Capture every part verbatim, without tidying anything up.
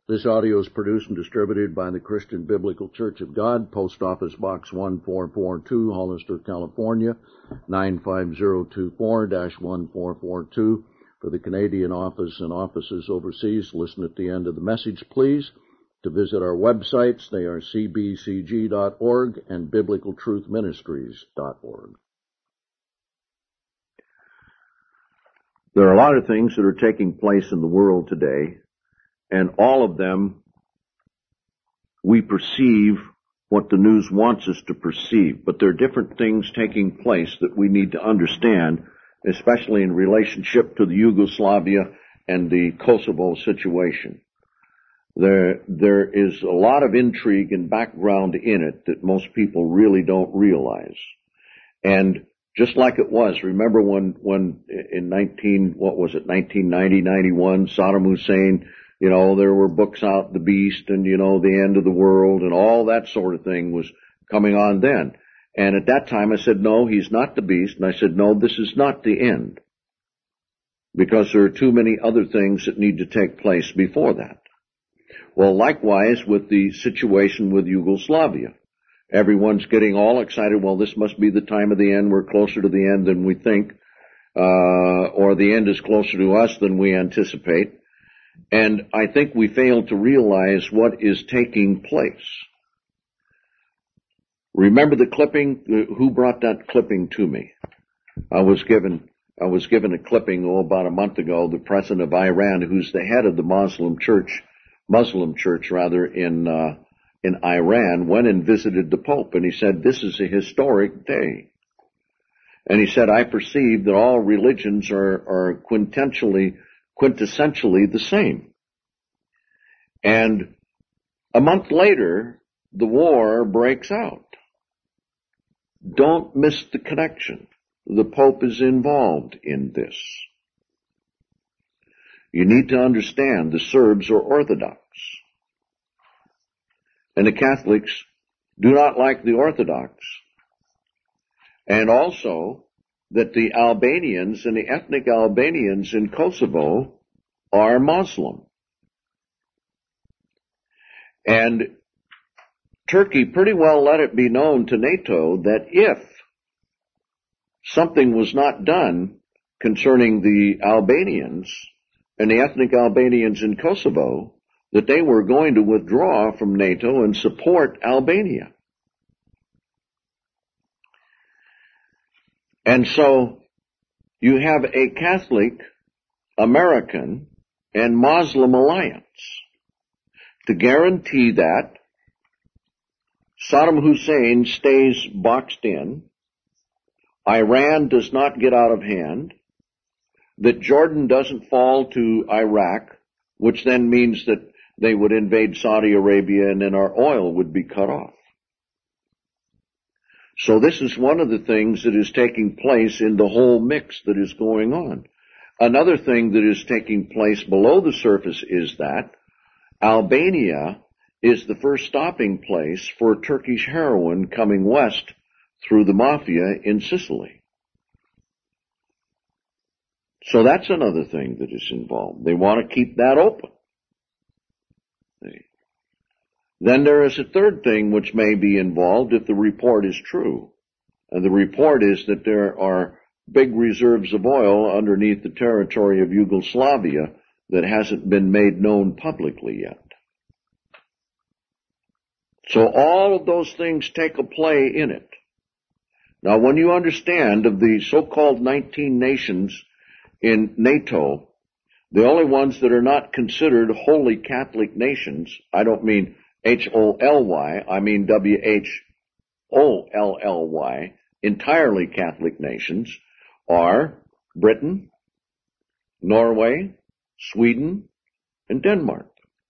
This audio is produced and distributed by the Christian Biblical Church of God, Post Office Box one four four two, Hollister, California, nine five zero two four dash one four four two. For the Canadian office and offices overseas, listen at the end of the message, please, to visit our websites. They are c b c g dot org and biblical truth ministries dot org. There are a lot of things that are taking place in the world today, and all of them we perceive what the news wants us to perceive, but there are different things taking place that we need to understand, especially in relationship to the Yugoslavia and the Kosovo situation. There, there is a lot of intrigue and background in it that most people really don't realize. And just like it was, remember when, when in nineteen, what was it, nineteen ninety, ninety-one, Saddam Hussein, you know, there were books out, The Beast, and, you know, the end of the world, and all that sort of thing was coming on then. And at that time I said, no, he's not the beast. And I said, no, this is not the end. Because there are too many other things that need to take place before that. Well, likewise with the situation with Yugoslavia. Everyone's getting all excited. Well, this must be the time of the end. We're closer to the end than we think. Uh, or the end is closer to us than we anticipate. And I think we fail to realize what is taking place. Remember the clipping? Who brought that clipping to me? I was given, I was given a clipping, oh, about a month ago. The president of Iran, who's the head of the Muslim church, Muslim church rather, in, uh, in Iran, went and visited the Pope, and he said, this is a historic day. And he said, I perceive that all religions are, are quintessentially, quintessentially the same. And a month later, the war breaks out. Don't miss the connection. The Pope is involved in this. You need to understand the Serbs are Orthodox. And the Catholics do not like the Orthodox. And also that the Albanians and the ethnic Albanians in Kosovo are Muslim. And Turkey pretty well let it be known to NATO that if something was not done concerning the Albanians and the ethnic Albanians in Kosovo, that they were going to withdraw from NATO and support Albania. And so you have a Catholic, American, and Muslim alliance to guarantee that Saddam Hussein stays boxed in, Iran does not get out of hand, that Jordan doesn't fall to Iraq, which then means that they would invade Saudi Arabia and then our oil would be cut off. So this is one of the things that is taking place in the whole mix that is going on. Another thing that is taking place below the surface is that Albania is the first stopping place for Turkish heroin coming west through the mafia in Sicily. So that's another thing that is involved. They want to keep that open. Then there is a third thing which may be involved if the report is true. And the report is that there are big reserves of oil underneath the territory of Yugoslavia that hasn't been made known publicly yet. So all of those things take a play in it. Now, when you understand of the so-called nineteen nations in NATO, the only ones that are not considered wholly Catholic nations, I don't mean H O L Y, I mean W H O L L Y, entirely Catholic nations, are Britain, Norway, Sweden, and Denmark.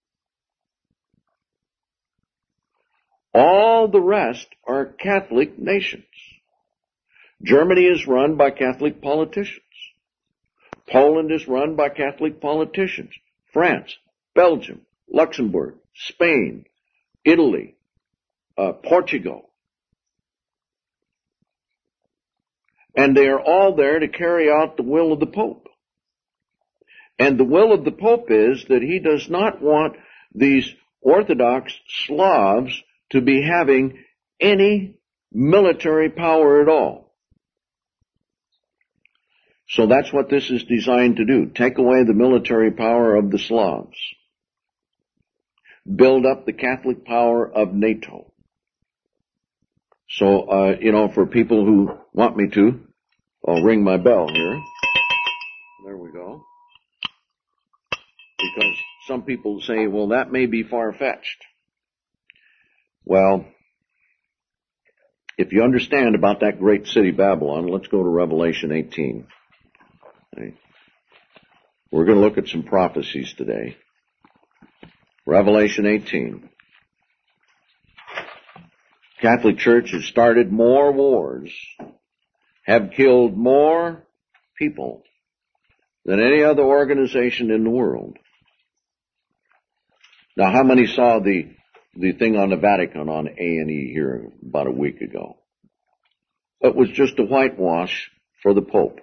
All the rest are Catholic nations. Germany is run by Catholic politicians. Poland is run by Catholic politicians. France, Belgium, Luxembourg, Spain, Italy, uh, Portugal. And they are all there to carry out the will of the Pope. And the will of the Pope is that he does not want these Orthodox Slavs to be having any military power at all. So that's what this is designed to do. Take away the military power of the Slavs. Build up the Catholic power of NATO. So, uh, you know, for people who want me to, I'll ring my bell here. There we go. Because some people say, well, that may be far-fetched. Well, if you understand about that great city Babylon, let's go to Revelation eighteen. Okay. We're going to look at some prophecies today. Revelation eighteen. Catholic Church has started more wars, have killed more people than any other organization in the world. Now, how many saw the the thing on the Vatican on A and E here about a week ago? It was just a whitewash for the Pope.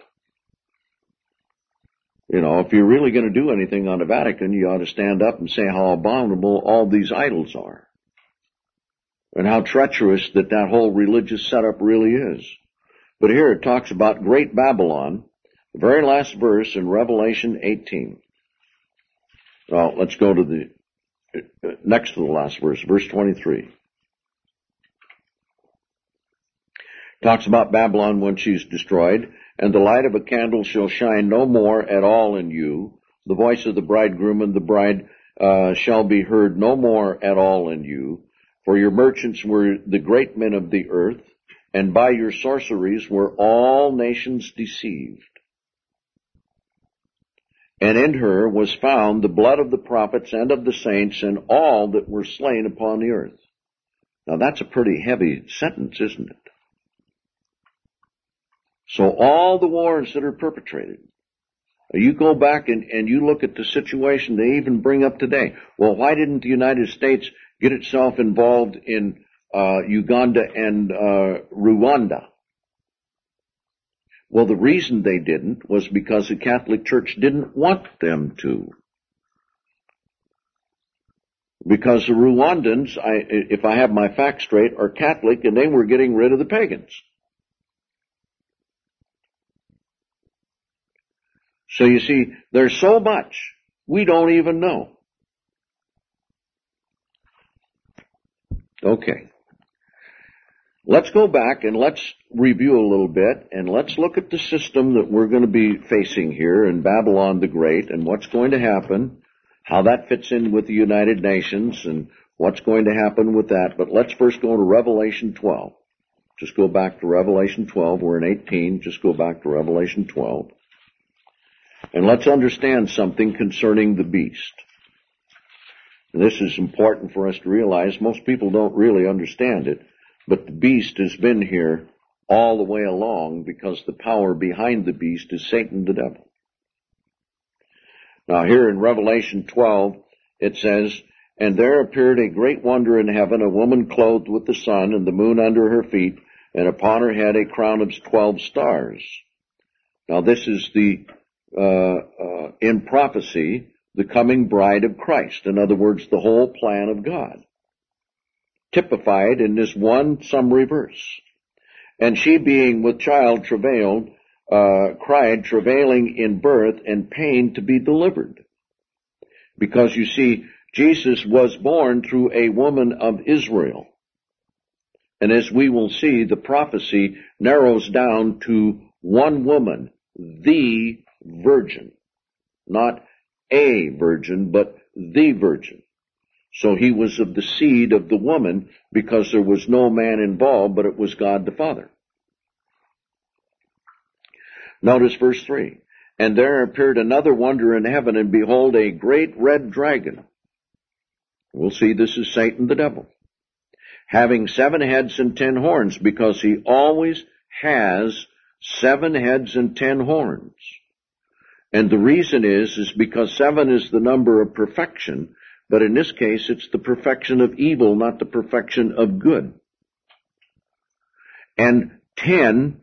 You know, if you're really going to do anything on the Vatican, you ought to stand up and say how abominable all these idols are. And how treacherous that that whole religious setup really is. But here it talks about Great Babylon, the very last verse in Revelation eighteen. Well, let's go to the uh, next to the last verse, verse twenty-three. Talks about Babylon when she's destroyed. And the light of a candle shall shine no more at all in you. The voice of the bridegroom and the bride uh, shall be heard no more at all in you. For your merchants were the great men of the earth, and by your sorceries were all nations deceived. And in her was found the blood of the prophets and of the saints and all that were slain upon the earth. Now that's a pretty heavy sentence, isn't it? So all the wars that are perpetrated, you go back and, and you look at the situation they even bring up today. Well, why didn't the United States get itself involved in uh, Uganda and uh, Rwanda? Well, the reason they didn't was because the Catholic Church didn't want them to. Because the Rwandans, I, if I have my facts straight, are Catholic and they were getting rid of the pagans. So you see, there's so much we don't even know. Okay. Let's go back and let's review a little bit and let's look at the system that we're going to be facing here in Babylon the Great and what's going to happen, how that fits in with the United Nations and what's going to happen with that. But let's first go to Revelation twelve. Just go back to Revelation twelve. We're in eighteen. Just go back to Revelation twelve. And let's understand something concerning the beast. And this is important for us to realize. Most people don't really understand it, but the beast has been here all the way along because the power behind the beast is Satan the devil. Now here in Revelation twelve, it says, And there appeared a great wonder in heaven, a woman clothed with the sun and the moon under her feet, and upon her head a crown of twelve stars. Now this is the Uh, uh, in prophecy, the coming bride of Christ. In other words, the whole plan of God. Typified in this one summary verse. And she being with child travailed, uh, cried, travailing in birth and pain to be delivered. Because you see, Jesus was born through a woman of Israel. And as we will see, the prophecy narrows down to one woman, the virgin. Not a virgin, but the virgin. So he was of the seed of the woman because there was no man involved, but it was God the Father. Notice verse three. And there appeared another wonder in heaven, and behold, a great red dragon. We'll see this is Satan the devil. Having seven heads and ten horns, because he always has seven heads and ten horns. And the reason is, is because seven is the number of perfection, but in this case it's the perfection of evil, not the perfection of good. And ten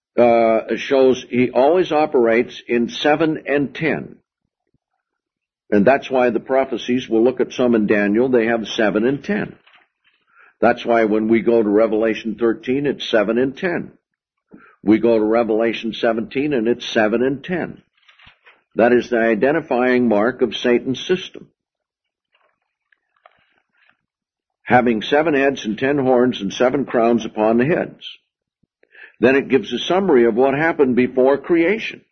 uh, shows he always operates in seven and ten. And that's why the prophecies, we'll look at some in Daniel, they have seven and ten. That's why when we go to Revelation thirteen, it's seven and ten. We go to Revelation seventeen and it's seven and ten. That is the identifying mark of Satan's system. Having seven heads and ten horns and seven crowns upon the heads. Then it gives a summary of what happened before creation.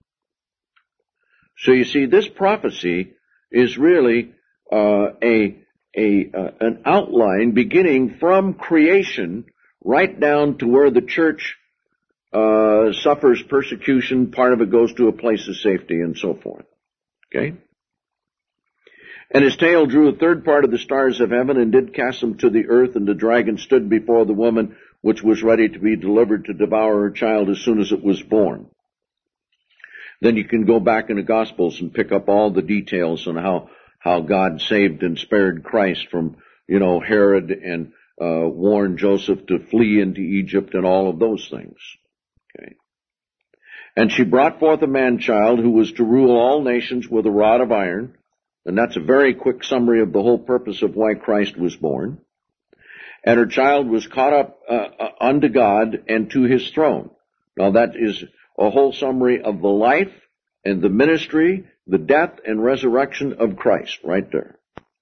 So you see, this prophecy is really uh, a a uh, an outline beginning from creation right down to where the church uh, suffers persecution. Part of it goes to a place of safety and so forth. Okay. And his tail drew a third part of the stars of heaven and did cast them to the earth, and the dragon stood before the woman which was ready to be delivered to devour her child as soon as it was born. Then you can go back in the Gospels and pick up all the details on how, how God saved and spared Christ from, you know, Herod and uh, warned Joseph to flee into Egypt and all of those things. Okay. And she brought forth a man-child who was to rule all nations with a rod of iron. And that's a very quick summary of the whole purpose of why Christ was born. And her child was caught up uh, unto God and to his throne. Now that is a whole summary of the life and the ministry, the death and resurrection of Christ right there.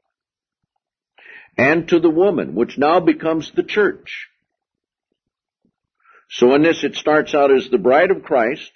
And to the woman, which now becomes the church. So in this it starts out as the bride of Christ,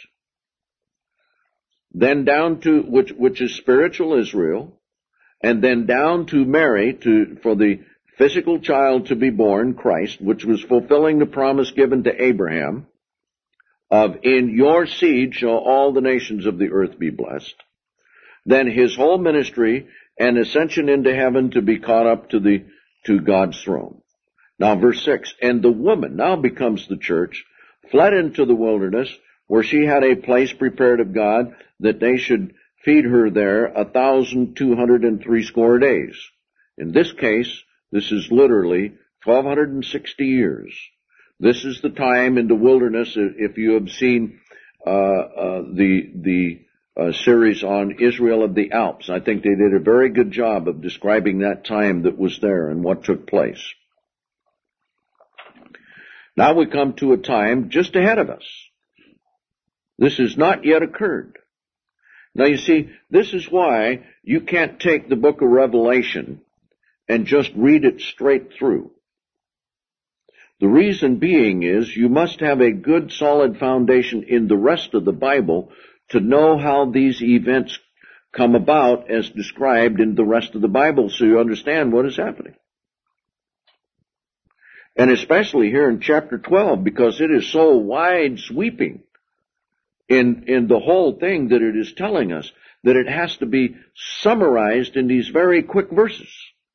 then down to, which, which is spiritual Israel, and then down to Mary to, for the physical child to be born, Christ, which was fulfilling the promise given to Abraham of, in your seed shall all the nations of the earth be blessed. Then his whole ministry and ascension into heaven to be caught up to the, to God's throne. Now verse six, and the woman now becomes the church, fled into the wilderness, where she had a place prepared of God, that they should feed her there a thousand two hundred and threescore days. In this case, this is literally twelve sixty years. This is the time in the wilderness, if you have seen uh, uh, the the uh, series on Israel of the Alps. I think they did a very good job of describing that time that was there and what took place. Now we come to a time just ahead of us. This has not yet occurred. Now you see, this is why you can't take the book of Revelation and just read it straight through. The reason being is you must have a good solid foundation in the rest of the Bible to know how these events come about as described in the rest of the Bible, so you understand what is happening. And especially here in chapter twelve, because it is so wide sweeping in, in the whole thing that it is telling us, that it has to be summarized in these very quick verses.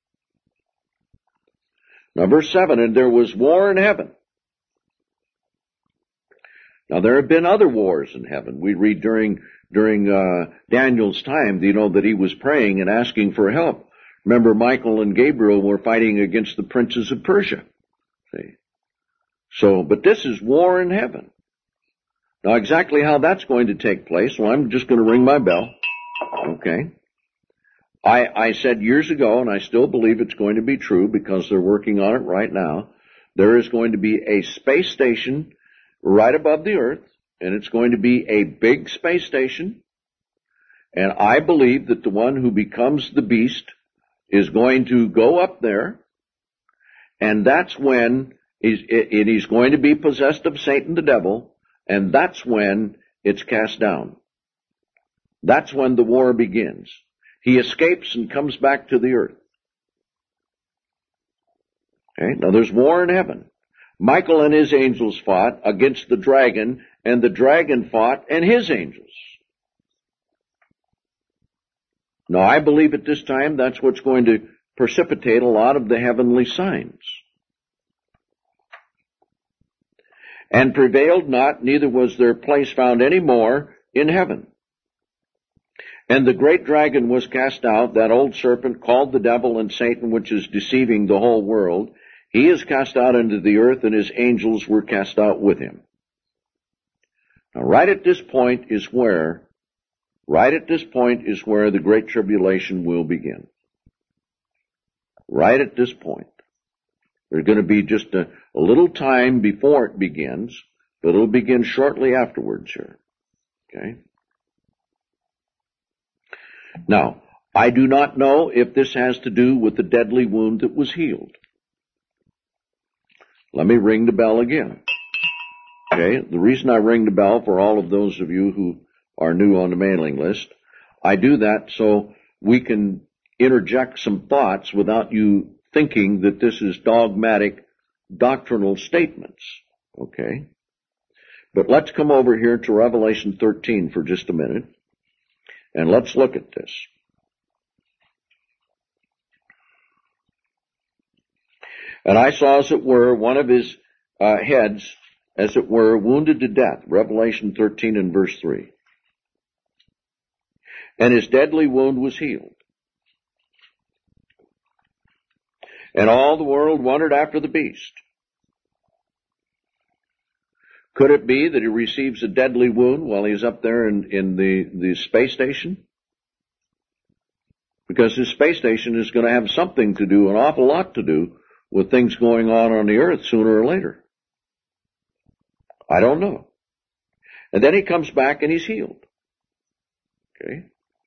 Now verse seven, and there was war in heaven. Now there have been other wars in heaven. We read during, during, uh, Daniel's time, you know, that he was praying and asking for help. Remember, Michael and Gabriel were fighting against the princes of Persia. See? So, but this is war in heaven. Now exactly how that's going to take place, well, I'm just going to ring my bell. Okay. I, I said years ago, and I still believe it's going to be true because they're working on it right now, there is going to be a space station right above the earth, and it's going to be a big space station, and I believe that the one who becomes the beast is going to go up there, and that's when he's, it, he's going to be possessed of Satan the devil, and that's when it's cast down. That's when the war begins. He escapes and comes back to the earth. Okay, now there's war in heaven. Michael and his angels fought against the dragon, and the dragon fought and his angels. Now I believe at this time that's what's going to precipitate a lot of the heavenly signs. And prevailed not, neither was their place found any more in heaven. And the great dragon was cast out, that old serpent called the devil and Satan, which is deceiving the whole world. He is cast out into the earth, and his angels were cast out with him. Now right at this point is where Right at this point is where the Great Tribulation will begin. Right at this point. There's going to be just a, a little time before it begins, but it'll begin shortly afterwards here. Okay? Now, I do not know if this has to do with the deadly wound that was healed. Let me ring the bell again. Okay? The reason I ring the bell for all of those of you who are new on the mailing list, I do that so we can interject some thoughts without you thinking that this is dogmatic doctrinal statements. Okay? But let's come over here to Revelation thirteen for just a minute, and let's look at this. And I saw, as it were, one of his uh, heads, as it were, wounded to death. Revelation thirteen and verse three. And his deadly wound was healed. And all the world wondered after the beast. Could it be that he receives a deadly wound while he's up there in, in the, the space station? Because his space station is going to have something to do, an awful lot to do, with things going on on the earth sooner or later. I don't know. And then he comes back and he's healed. Okay?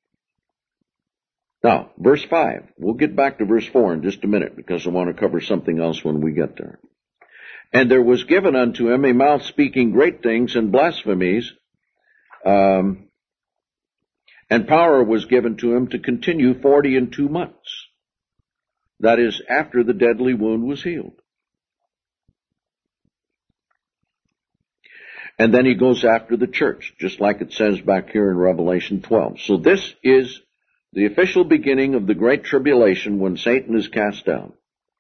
Now, verse five. We'll get back to verse four in just a minute because I want to cover something else when we get there. And there was given unto him a mouth speaking great things and blasphemies, um, and power was given to him to continue forty and two months. That is, after the deadly wound was healed. And then he goes after the church, just like it says back here in Revelation twelve. So this is the official beginning of the Great Tribulation when Satan is cast down.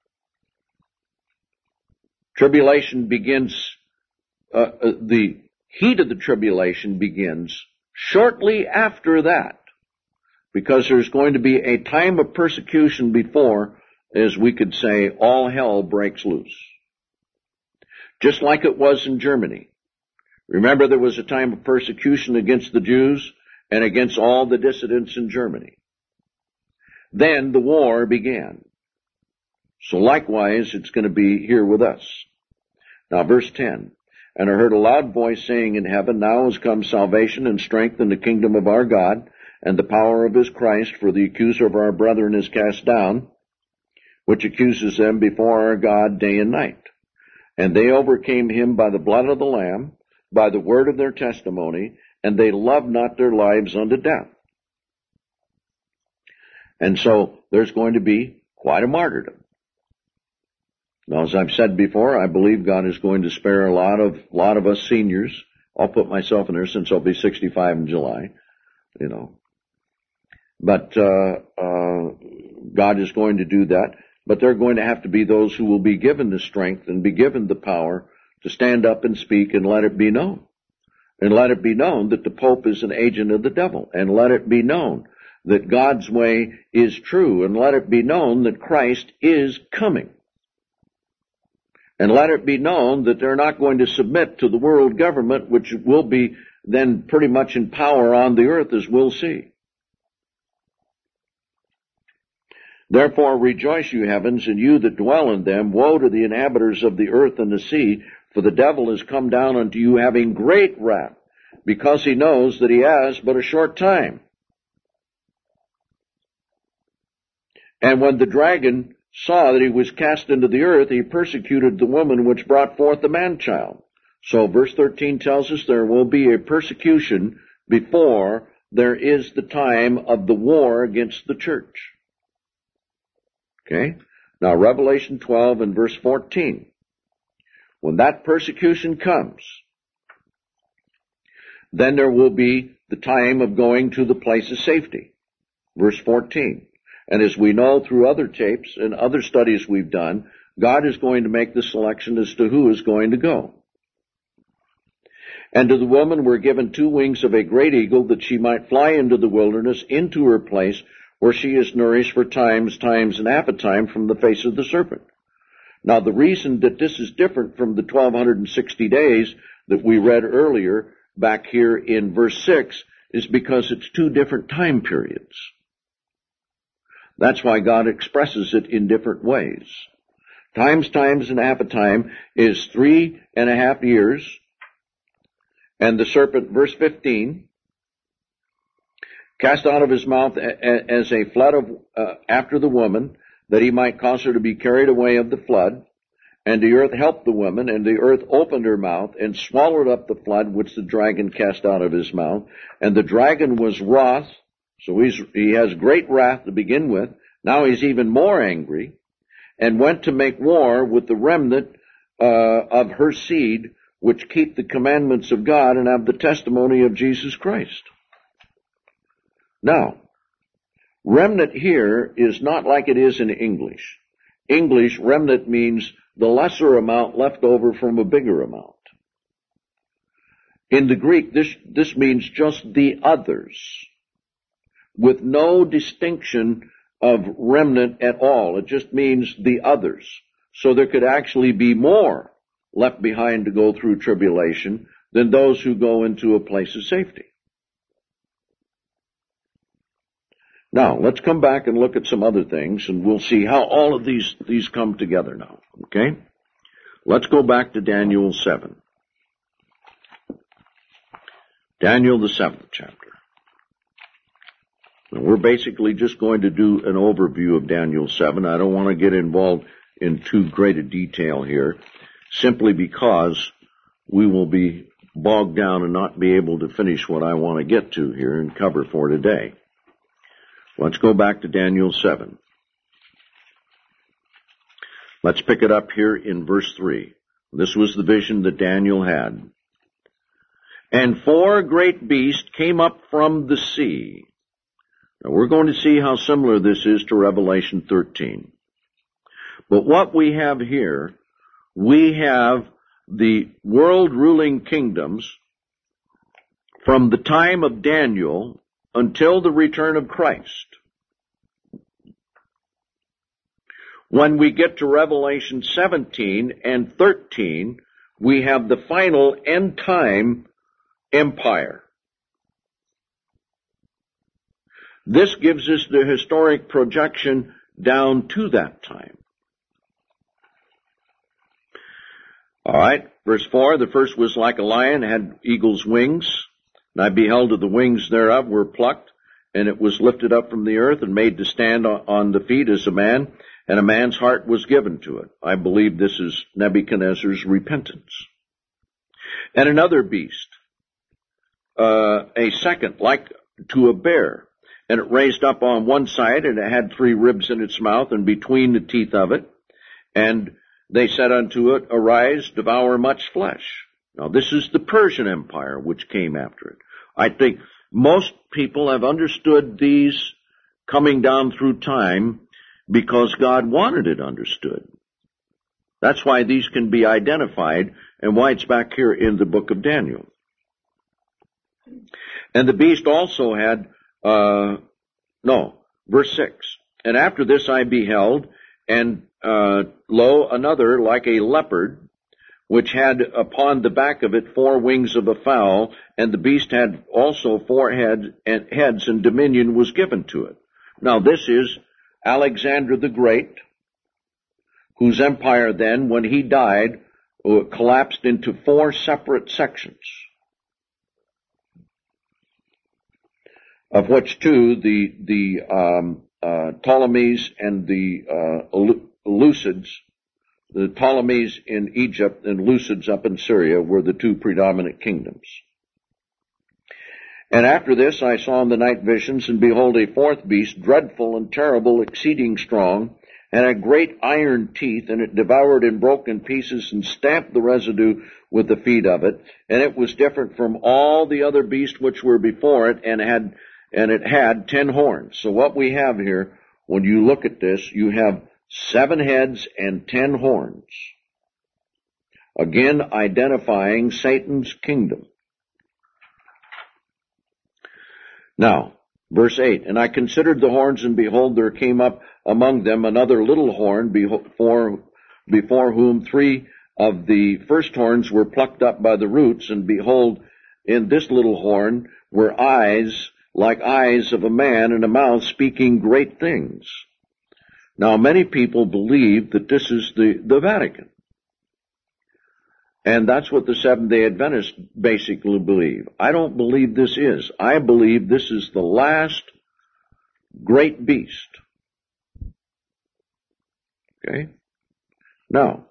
Tribulation begins, uh, uh, the heat of the tribulation begins shortly after that, because there's going to be a time of persecution before, as we could say, all hell breaks loose. Just like it was in Germany. Remember, there was a time of persecution against the Jews and against all the dissidents in Germany. Then the war began. So likewise, it's going to be here with us. Now, verse ten. And I heard a loud voice saying in heaven, Now is come salvation and strength in the kingdom of our God, and the power of his Christ, for the accuser of our brethren is cast down, which accuses them before our God day and night. And they overcame him by the blood of the Lamb, by the word of their testimony, and they loved not their lives unto death. And so there's going to be quite a martyrdom. Now, as I've said before, I believe God is going to spare a lot of lot of us seniors. I'll put myself in there since I'll be sixty-five in July, you know. But uh, uh, God is going to do that. But there are going to have to be those who will be given the strength and be given the power to stand up and speak and let it be known. And let it be known that the Pope is an agent of the devil. And let it be known that God's way is true. And let it be known that Christ is coming. And let it be known that they're not going to submit to the world government, which will be then pretty much in power on the earth, as we'll see. Therefore rejoice, you heavens, and you that dwell in them. Woe to the inhabitants of the earth and the sea, for the devil is come down unto you having great wrath, because he knows that he has but a short time. And when the dragon saw that he was cast into the earth, he persecuted the woman which brought forth the man-child. So verse thirteen tells us there will be a persecution before there is the time of the war against the church. Okay? Now Revelation twelve and verse fourteen. When that persecution comes, then there will be the time of going to the place of safety. Verse fourteen. And as we know through other tapes and other studies we've done, God is going to make the selection as to who is going to go. And to the woman were given two wings of a great eagle, that she might fly into the wilderness, into her place, where she is nourished for times, times, and half a time from the face of the serpent. Now, the reason that this is different from the twelve sixty days that we read earlier back here in verse six is because it's two different time periods. That's why God expresses it in different ways. Times times and a half a time is three and a half years. And the serpent, verse fifteen, cast out of his mouth as a flood of, uh, after the woman, that he might cause her to be carried away of the flood. And the earth helped the woman, and the earth opened her mouth and swallowed up the flood which the dragon cast out of his mouth. And the dragon was wroth, so he's, he has great wrath to begin with. Now he's even more angry, and went to make war with the remnant uh, of her seed, which keep the commandments of God and have the testimony of Jesus Christ. Now, remnant here is not like it is in English. English, remnant means the lesser amount left over from a bigger amount. In the Greek, this, this means just the others, with no distinction of remnant at all. It just means the others. So there could actually be more left behind to go through tribulation than those who go into a place of safety. Now, let's come back and look at some other things, and we'll see how all of these, these come together now, okay? Let's go back to Daniel seven. Daniel, the seventh chapter. Now, we're basically just going to do an overview of Daniel seven. I don't want to get involved in too great a detail here, simply because we will be bogged down and not be able to finish what I want to get to here and cover for today. Let's go back to Daniel seven. Let's pick it up here in verse three. This was the vision that Daniel had. And four great beasts came up from the sea. Now we're going to see how similar this is to Revelation thirteen. But what we have here, we have the world ruling kingdoms from the time of Daniel until the return of Christ. When we get to Revelation seventeen and thirteen, we have the final end time empire. This gives us the historic projection down to that time. All right, verse four, the first was like a lion, had eagle's wings. And I beheld that the wings thereof were plucked, and it was lifted up from the earth and made to stand on the feet as a man, and a man's heart was given to it. I believe this is Nebuchadnezzar's repentance. And another beast, uh, a second, like to a bear, and it raised up on one side, and it had three ribs in its mouth, and between the teeth of it, and they said unto it, Arise, devour much flesh. Now, this is the Persian Empire which came after it. I think most people have understood these coming down through time because God wanted it understood. That's why these can be identified and why it's back here in the book of Daniel. And the beast also had, uh, no, verse six. And after this I beheld, and uh, lo, another like a leopard, which had upon the back of it four wings of a fowl, and the beast had also four head, and heads, and dominion was given to it. Now this is Alexander the Great, whose empire then, when he died, collapsed into four separate sections, of which two, the the um, uh, Ptolemies and the uh, Lucids, the Ptolemies in Egypt and Lucids up in Syria were the two predominant kingdoms. And after this I saw in the night visions, and behold, a fourth beast, dreadful and terrible, exceeding strong, and had great iron teeth, and it devoured and broke in pieces and stamped the residue with the feet of it. And it was different from all the other beasts which were before it, and had and it had ten horns. So what we have here, when you look at this, you have seven heads and ten horns. Again, identifying Satan's kingdom. Now, verse eight, and I considered the horns, and behold, there came up among them another little horn, before, before whom three of the first horns were plucked up by the roots, and behold, in this little horn were eyes like eyes of a man and a mouth speaking great things. Now, many people believe that this is the, the Vatican. And that's what the Seventh-day Adventists basically believe. I don't believe this is. I believe this is the last great beast. Okay? Now,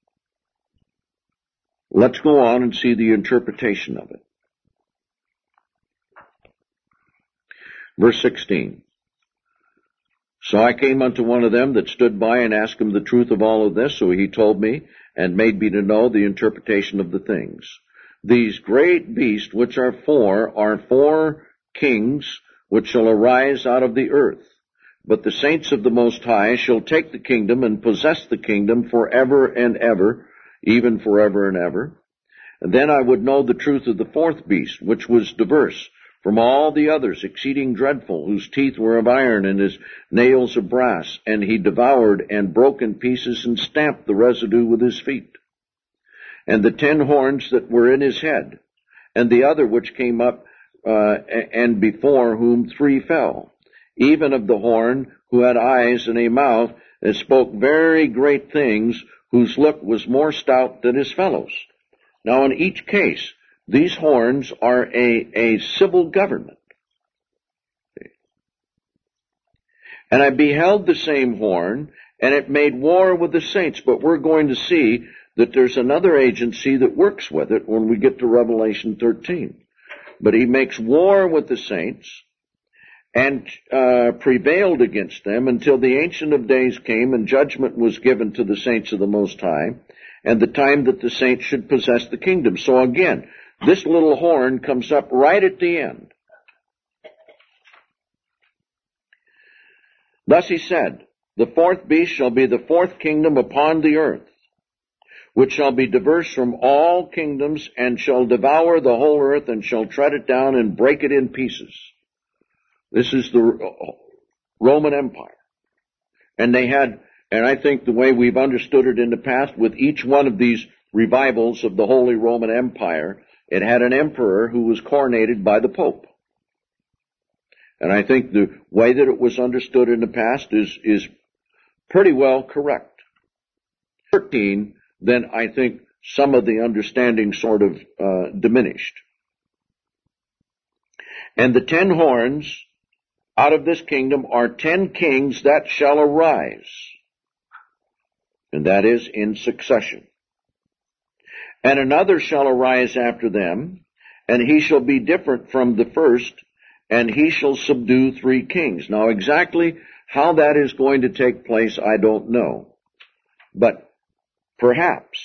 let's go on and see the interpretation of it. Verse sixteen. So I came unto one of them that stood by and asked him the truth of all of this. So he told me and made me to know the interpretation of the things. These great beasts which are four are four kings which shall arise out of the earth. But the saints of the Most High shall take the kingdom and possess the kingdom forever and ever, even forever and ever. And then I would know the truth of the fourth beast, which was diverse from all the others, exceeding dreadful, whose teeth were of iron and his nails of brass, and he devoured and broke in pieces and stamped the residue with his feet. And the ten horns that were in his head, and the other which came up, uh, and before whom three fell, even of the horn who had eyes and a mouth, and spoke very great things, whose look was more stout than his fellows. Now in each case, these horns are a, a civil government. And I beheld the same horn, and it made war with the saints. But we're going to see that there's another agency that works with it when we get to Revelation thirteen. But he makes war with the saints and uh, prevailed against them until the Ancient of Days came and judgment was given to the saints of the Most High, and the time that the saints should possess the kingdom. So again, this little horn comes up right at the end. Thus he said, the fourth beast shall be the fourth kingdom upon the earth, which shall be diverse from all kingdoms, and shall devour the whole earth, and shall tread it down and break it in pieces. This is the Roman Empire. And they had, and I think the way we've understood it in the past, with each one of these revivals of the Holy Roman Empire, it had an emperor who was coronated by the Pope. And I think the way that it was understood in the past is, is pretty well correct. thirteen, then I think some of the understanding sort of uh, diminished. And the ten horns out of this kingdom are ten kings that shall arise. And that is in succession. And another shall arise after them, and he shall be different from the first, and he shall subdue three kings. Now exactly how that is going to take place, I don't know. But perhaps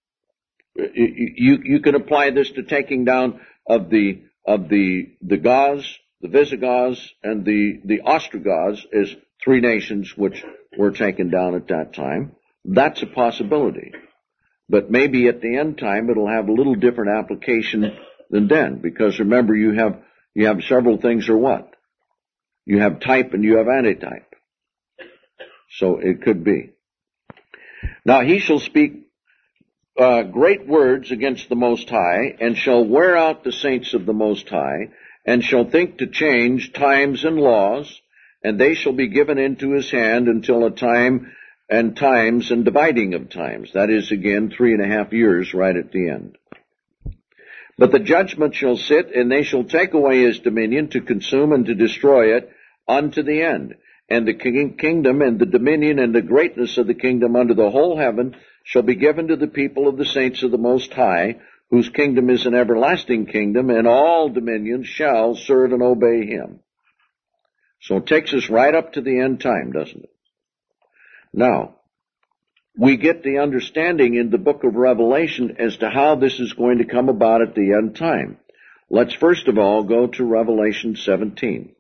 you, you can apply this to taking down of the, of the, the Goths, the Visigoths, and the, the Ostrogoths as three nations which were taken down at that time. That's a possibility. But maybe at the end time it'll have a little different application than then, because remember you have you have several things or what? You have type and you have antitype. So it could be. Now he shall speak uh, great words against the Most High, and shall wear out the saints of the Most High, and shall think to change times and laws, and they shall be given into his hand until a time and times and dividing of times. That is, again, three and a half years right at the end. But the judgment shall sit, and they shall take away his dominion to consume and to destroy it unto the end. And the king- kingdom and the dominion and the greatness of the kingdom under the whole heaven shall be given to the people of the saints of the Most High, whose kingdom is an everlasting kingdom, and all dominions shall serve and obey him. So it takes us right up to the end time, doesn't it? Now, we get the understanding in the book of Revelation as to how this is going to come about at the end time. Let's first of all go to Revelation seventeen.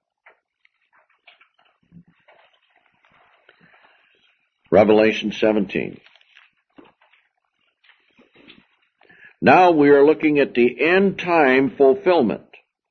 Revelation seventeen. Now we are looking at the end time fulfillment.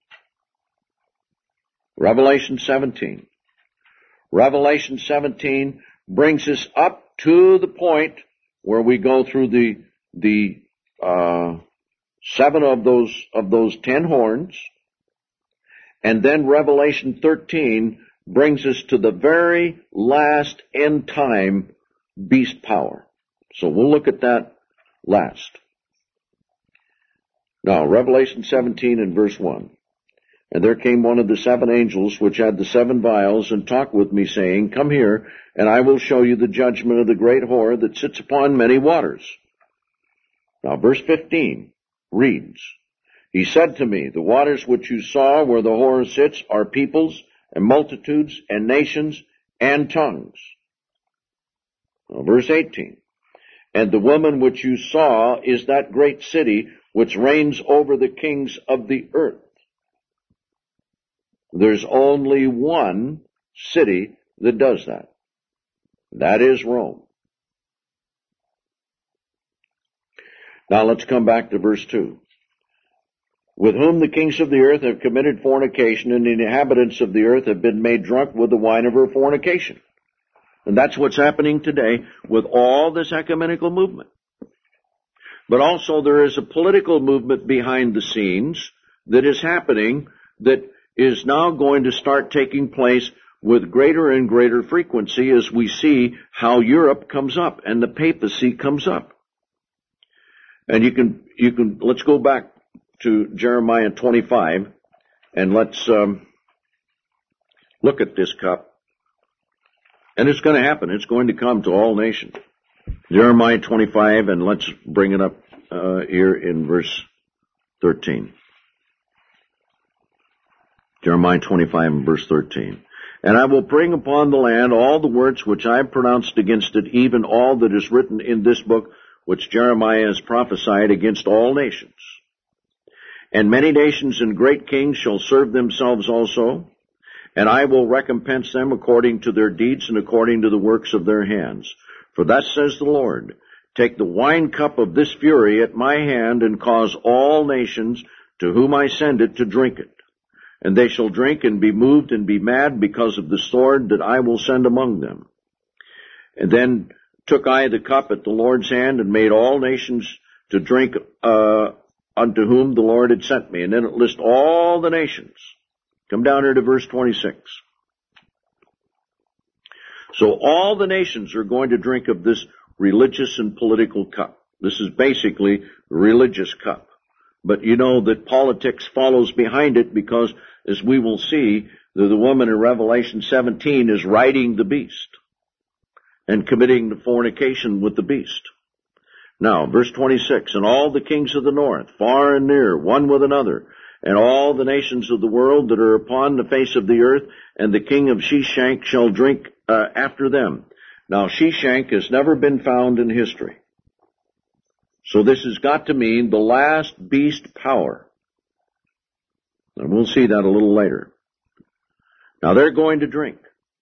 Revelation seventeen. Revelation seventeen brings us up to the point where we go through the the uh, seven of those of those ten horns, And then Revelation thirteen brings us to the very last end time beast power. So we'll look at that last. Now, Revelation seventeen and verse one. And there came one of the seven angels which had the seven vials, and talked with me, saying, Come here, and I will show you the judgment of the great whore that sits upon many waters. Now, verse fifteen reads, He said to me, The waters which you saw where the whore sits are peoples, and multitudes, and nations, and tongues. Now, verse eighteen, And the woman which you saw is that great city which reigns over the kings of the earth. There's only one city that does that. That is Rome. Now let's come back to verse two. With whom the kings of the earth have committed fornication, and the inhabitants of the earth have been made drunk with the wine of her fornication. And that's what's happening today with all this ecumenical movement. But also there is a political movement behind the scenes that is happening that is now going to start taking place with greater and greater frequency as we see how Europe comes up and the papacy comes up. And you can, you can, let's go back to Jeremiah twenty-five and let's um, look at this cup. And it's going to happen. It's going to come to all nations. Jeremiah twenty-five, and let's bring it up uh, here in verse thirteen. Jeremiah twenty-five and verse thirteen. And I will bring upon the land all the words which I have pronounced against it, even all that is written in this book, which Jeremiah has prophesied against all nations. And many nations and great kings shall serve themselves also, and I will recompense them according to their deeds and according to the works of their hands. For thus says the Lord, Take the wine cup of this fury at my hand, and cause all nations to whom I send it to drink it. And they shall drink and be moved and be mad because of the sword that I will send among them. And then took I the cup at the Lord's hand, and made all nations to drink uh, unto whom the Lord had sent me. And then it lists all the nations. Come down here to verse twenty-six. So all the nations are going to drink of this religious and political cup. This is basically the religious cup. But you know that politics follows behind it, because, as we will see, the, the woman in Revelation seventeen is riding the beast and committing the fornication with the beast. Now, verse twenty-six, And all the kings of the north, far and near, one with another, and all the nations of the world that are upon the face of the earth, and the king of Sheshank shall drink uh, after them. Now, Sheshank has never been found in history. So this has got to mean the last beast power. And we'll see that a little later. Now, they're going to drink.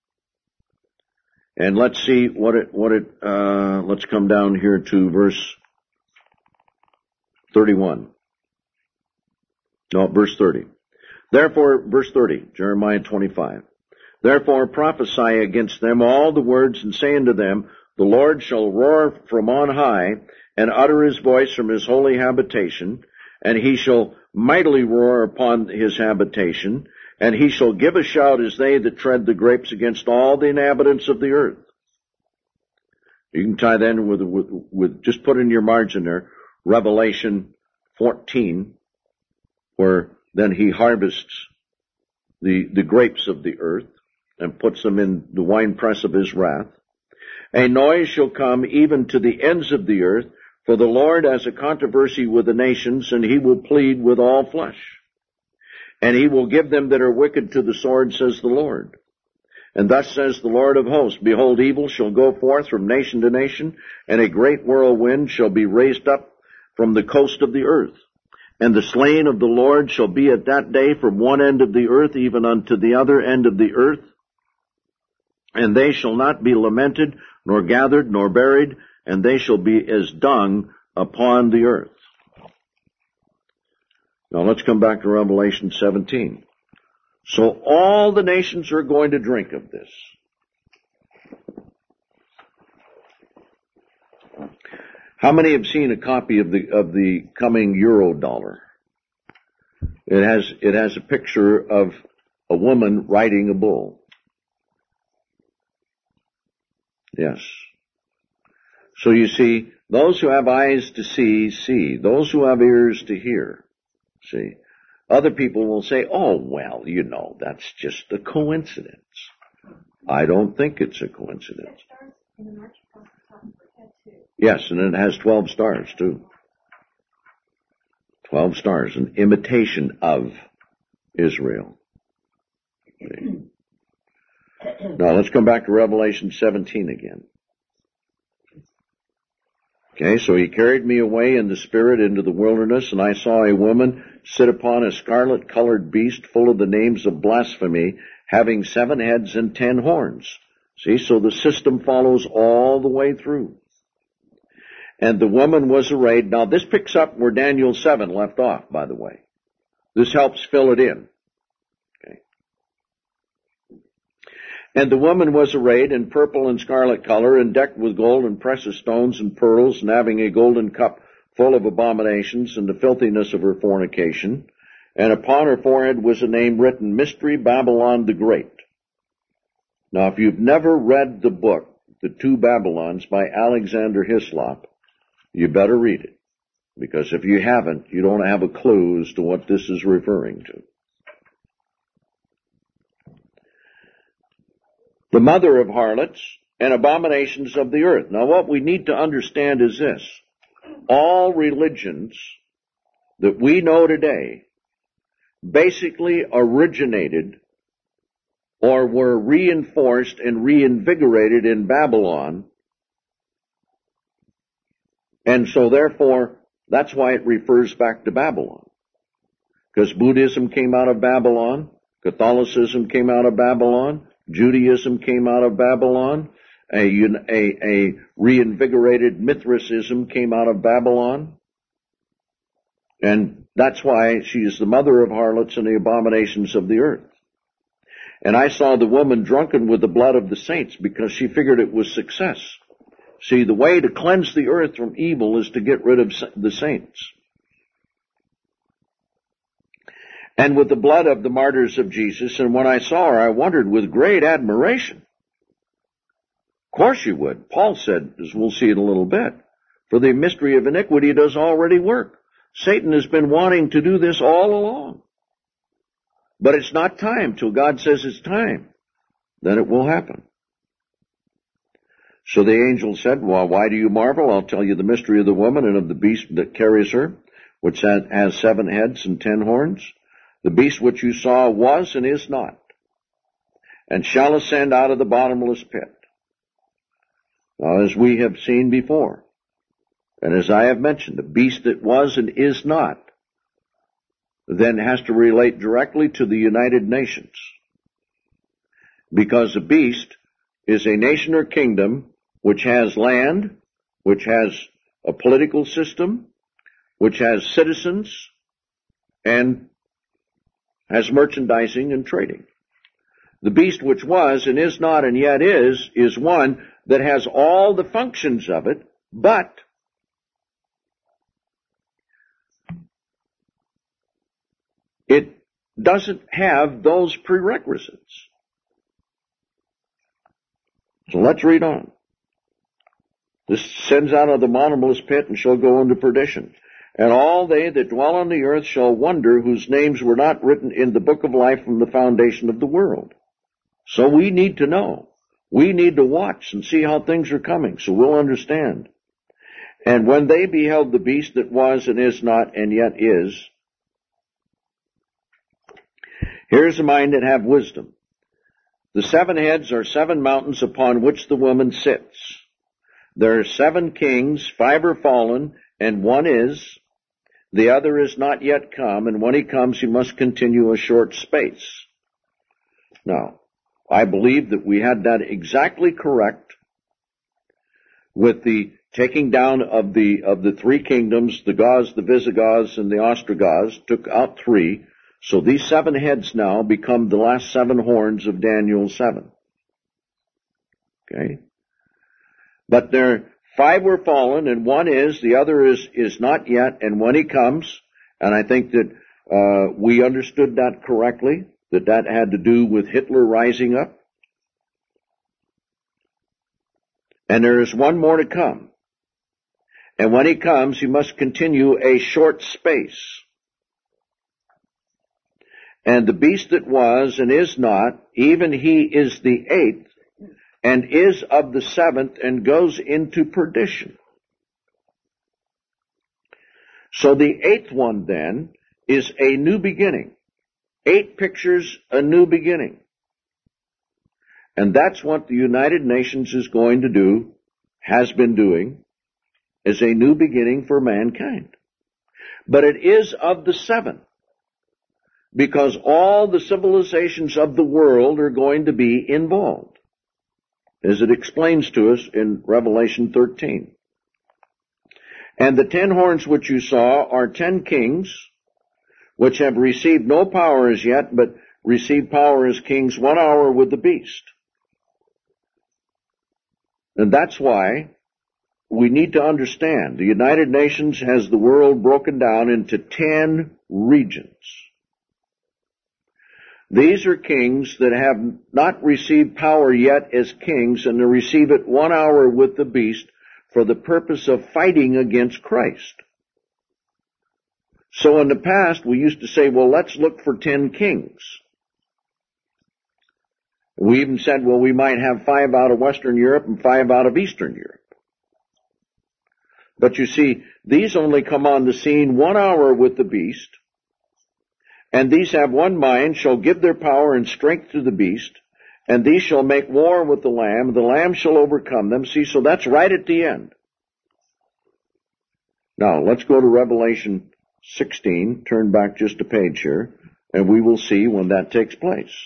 And let's see what it, what it, uh, let's come down here to verse thirty-one. No, verse thirty. Therefore, verse thirty, Jeremiah twenty-five. Therefore prophesy against them all the words, and say unto them, The Lord shall roar from on high, and utter his voice from his holy habitation, and he shall mightily roar upon his habitation, and he shall give a shout as they that tread the grapes against all the inhabitants of the earth. You can tie that in with, with, with just put in your margin there, Revelation fourteen, where then he harvests the, the grapes of the earth and puts them in the winepress of his wrath. A noise shall come even to the ends of the earth, for the Lord has a controversy with the nations, and he will plead with all flesh. And he will give them that are wicked to the sword, says the Lord. And thus says the Lord of hosts, Behold, evil shall go forth from nation to nation, and a great whirlwind shall be raised up from the coast of the earth. And the slain of the Lord shall be at that day from one end of the earth even unto the other end of the earth. And they shall not be lamented, nor gathered, nor buried, and they shall be as dung upon the earth. Now let's come back to Revelation seventeen. So all the nations are going to drink of this. How many have seen a copy of the of the coming euro dollar? It has, it has a picture of a woman riding a bull. Yes. So you see, those who have eyes to see, see. Those who have ears to hear, see. Other people will say, oh, well, you know, that's just a coincidence. I don't think it's a coincidence. Yes, and it has twelve stars, too. Twelve stars, an imitation of Israel. See. Now, let's come back to Revelation seventeen again. Okay, so he carried me away in the spirit into the wilderness, and I saw a woman sit upon a scarlet-colored beast full of the names of blasphemy, having seven heads and ten horns. See, so the system follows all the way through. And the woman was arrayed. Now, this picks up where Daniel seven left off, by the way. This helps fill it in. And the woman was arrayed in purple and scarlet color, and decked with gold and precious stones and pearls, and having a golden cup full of abominations and the filthiness of her fornication. And upon her forehead was a name written, Mystery Babylon the Great. Now, if you've never read the book, The Two Babylons by Alexander Hislop, you better read it. Because if you haven't, you don't have a clue as to what this is referring to. The mother of harlots and abominations of the earth. Now, what we need to understand is this. All religions that we know today basically originated or were reinforced and reinvigorated in Babylon. And so, therefore, that's why it refers back to Babylon. Because Buddhism came out of Babylon, Catholicism came out of Babylon, Judaism came out of Babylon. A, a, a reinvigorated Mithraism came out of Babylon. And that's why she is the mother of harlots and the abominations of the earth. And I saw the woman drunken with the blood of the saints because she figured it was success. See, the way to cleanse the earth from evil is to get rid of the saints. And with the blood of the martyrs of Jesus, and when I saw her, I wondered with great admiration. Of course you would. Paul said, as we'll see in a little bit, for the mystery of iniquity does already work. Satan has been wanting to do this all along. But it's not time till God says it's time. Then it will happen. So the angel said, well, why do you marvel? I'll tell you the mystery of the woman and of the beast that carries her, which has seven heads and ten horns. The beast which you saw was and is not, and shall ascend out of the bottomless pit. Now, as we have seen before, and as I have mentioned, the beast that was and is not, then has to relate directly to the United Nations. Because a beast is a nation or kingdom which has land, which has a political system, which has citizens, and has merchandising and trading. The beast which was and is not and yet is, is one that has all the functions of it, but it doesn't have those prerequisites. So let's read on. This sends out of the bottomless pit and shall go into perdition. And all they that dwell on the earth shall wonder whose names were not written in the book of life from the foundation of the world. So we need to know. We need to watch and see how things are coming, so we'll understand. And when they beheld the beast that was and is not and yet is, here's a mind that have wisdom. The seven heads are seven mountains upon which the woman sits. There are seven kings, five are fallen, and one is. The other is not yet come, and when he comes, he must continue a short space. Now, I believe that we had that exactly correct with the taking down of the of the three kingdoms, the Goths, the Visigoths, and the Ostrogoths, took out three. So these seven heads now become the last seven horns of Daniel seven. Okay? But there, five were fallen, and one is, the other is, is not yet, and when he comes, and I think that Uh, we understood that correctly, that that had to do with Hitler rising up. And there is one more to come. And when he comes, he must continue a short space. And the beast that was and is not, even he is the eighth, and is of the seventh, and goes into perdition. So the eighth one then is a new beginning. Eight pictures, a new beginning. And that's what the United Nations is going to do, has been doing, is a new beginning for mankind. But it is of the seven, because all the civilizations of the world are going to be involved, as it explains to us in Revelation thirteen. And the ten horns which you saw are ten kings, which have received no power as yet, but receive power as kings one hour with the beast. And that's why we need to understand the United Nations has the world broken down into ten regions. These are kings that have not received power yet as kings, and they receive it one hour with the beast for the purpose of fighting against Christ. So in the past, we used to say, well, let's look for ten kings. We even said, well, we might have five out of Western Europe and five out of Eastern Europe. But you see, these only come on the scene one hour with the beast, and these have one mind, shall give their power and strength to the beast, and these shall make war with the Lamb, the Lamb shall overcome them. See, so that's right at the end. Now, let's go to Revelation sixteen, turn back just a page here, and we will see when that takes place.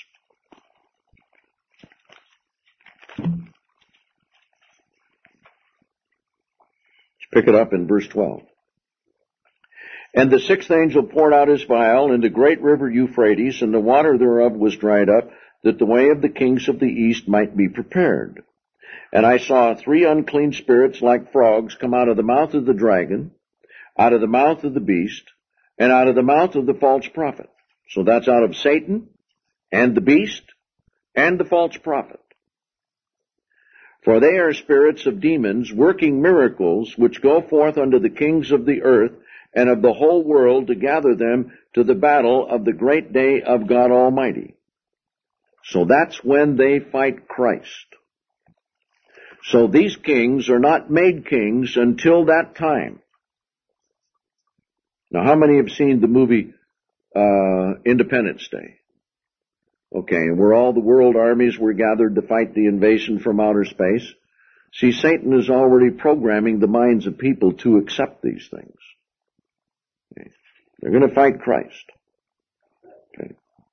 Pick it up in verse twelve. And the sixth angel poured out his vial in the great river Euphrates, and the water thereof was dried up, that the way of the kings of the east might be prepared. And I saw three unclean spirits like frogs come out of the mouth of the dragon, out of the mouth of the beast, and out of the mouth of the false prophet. So that's out of Satan, and the beast, and the false prophet. For they are spirits of demons, working miracles, which go forth unto the kings of the earth and of the whole world, to gather them to the battle of the great day of God Almighty. So that's when they fight Christ. So these kings are not made kings until that time. Now, how many have seen the movie uh, Independence Day? Okay, where all the world armies were gathered to fight the invasion from outer space. See, Satan is already programming the minds of people to accept these things. Okay. They're going to fight Christ. Okay.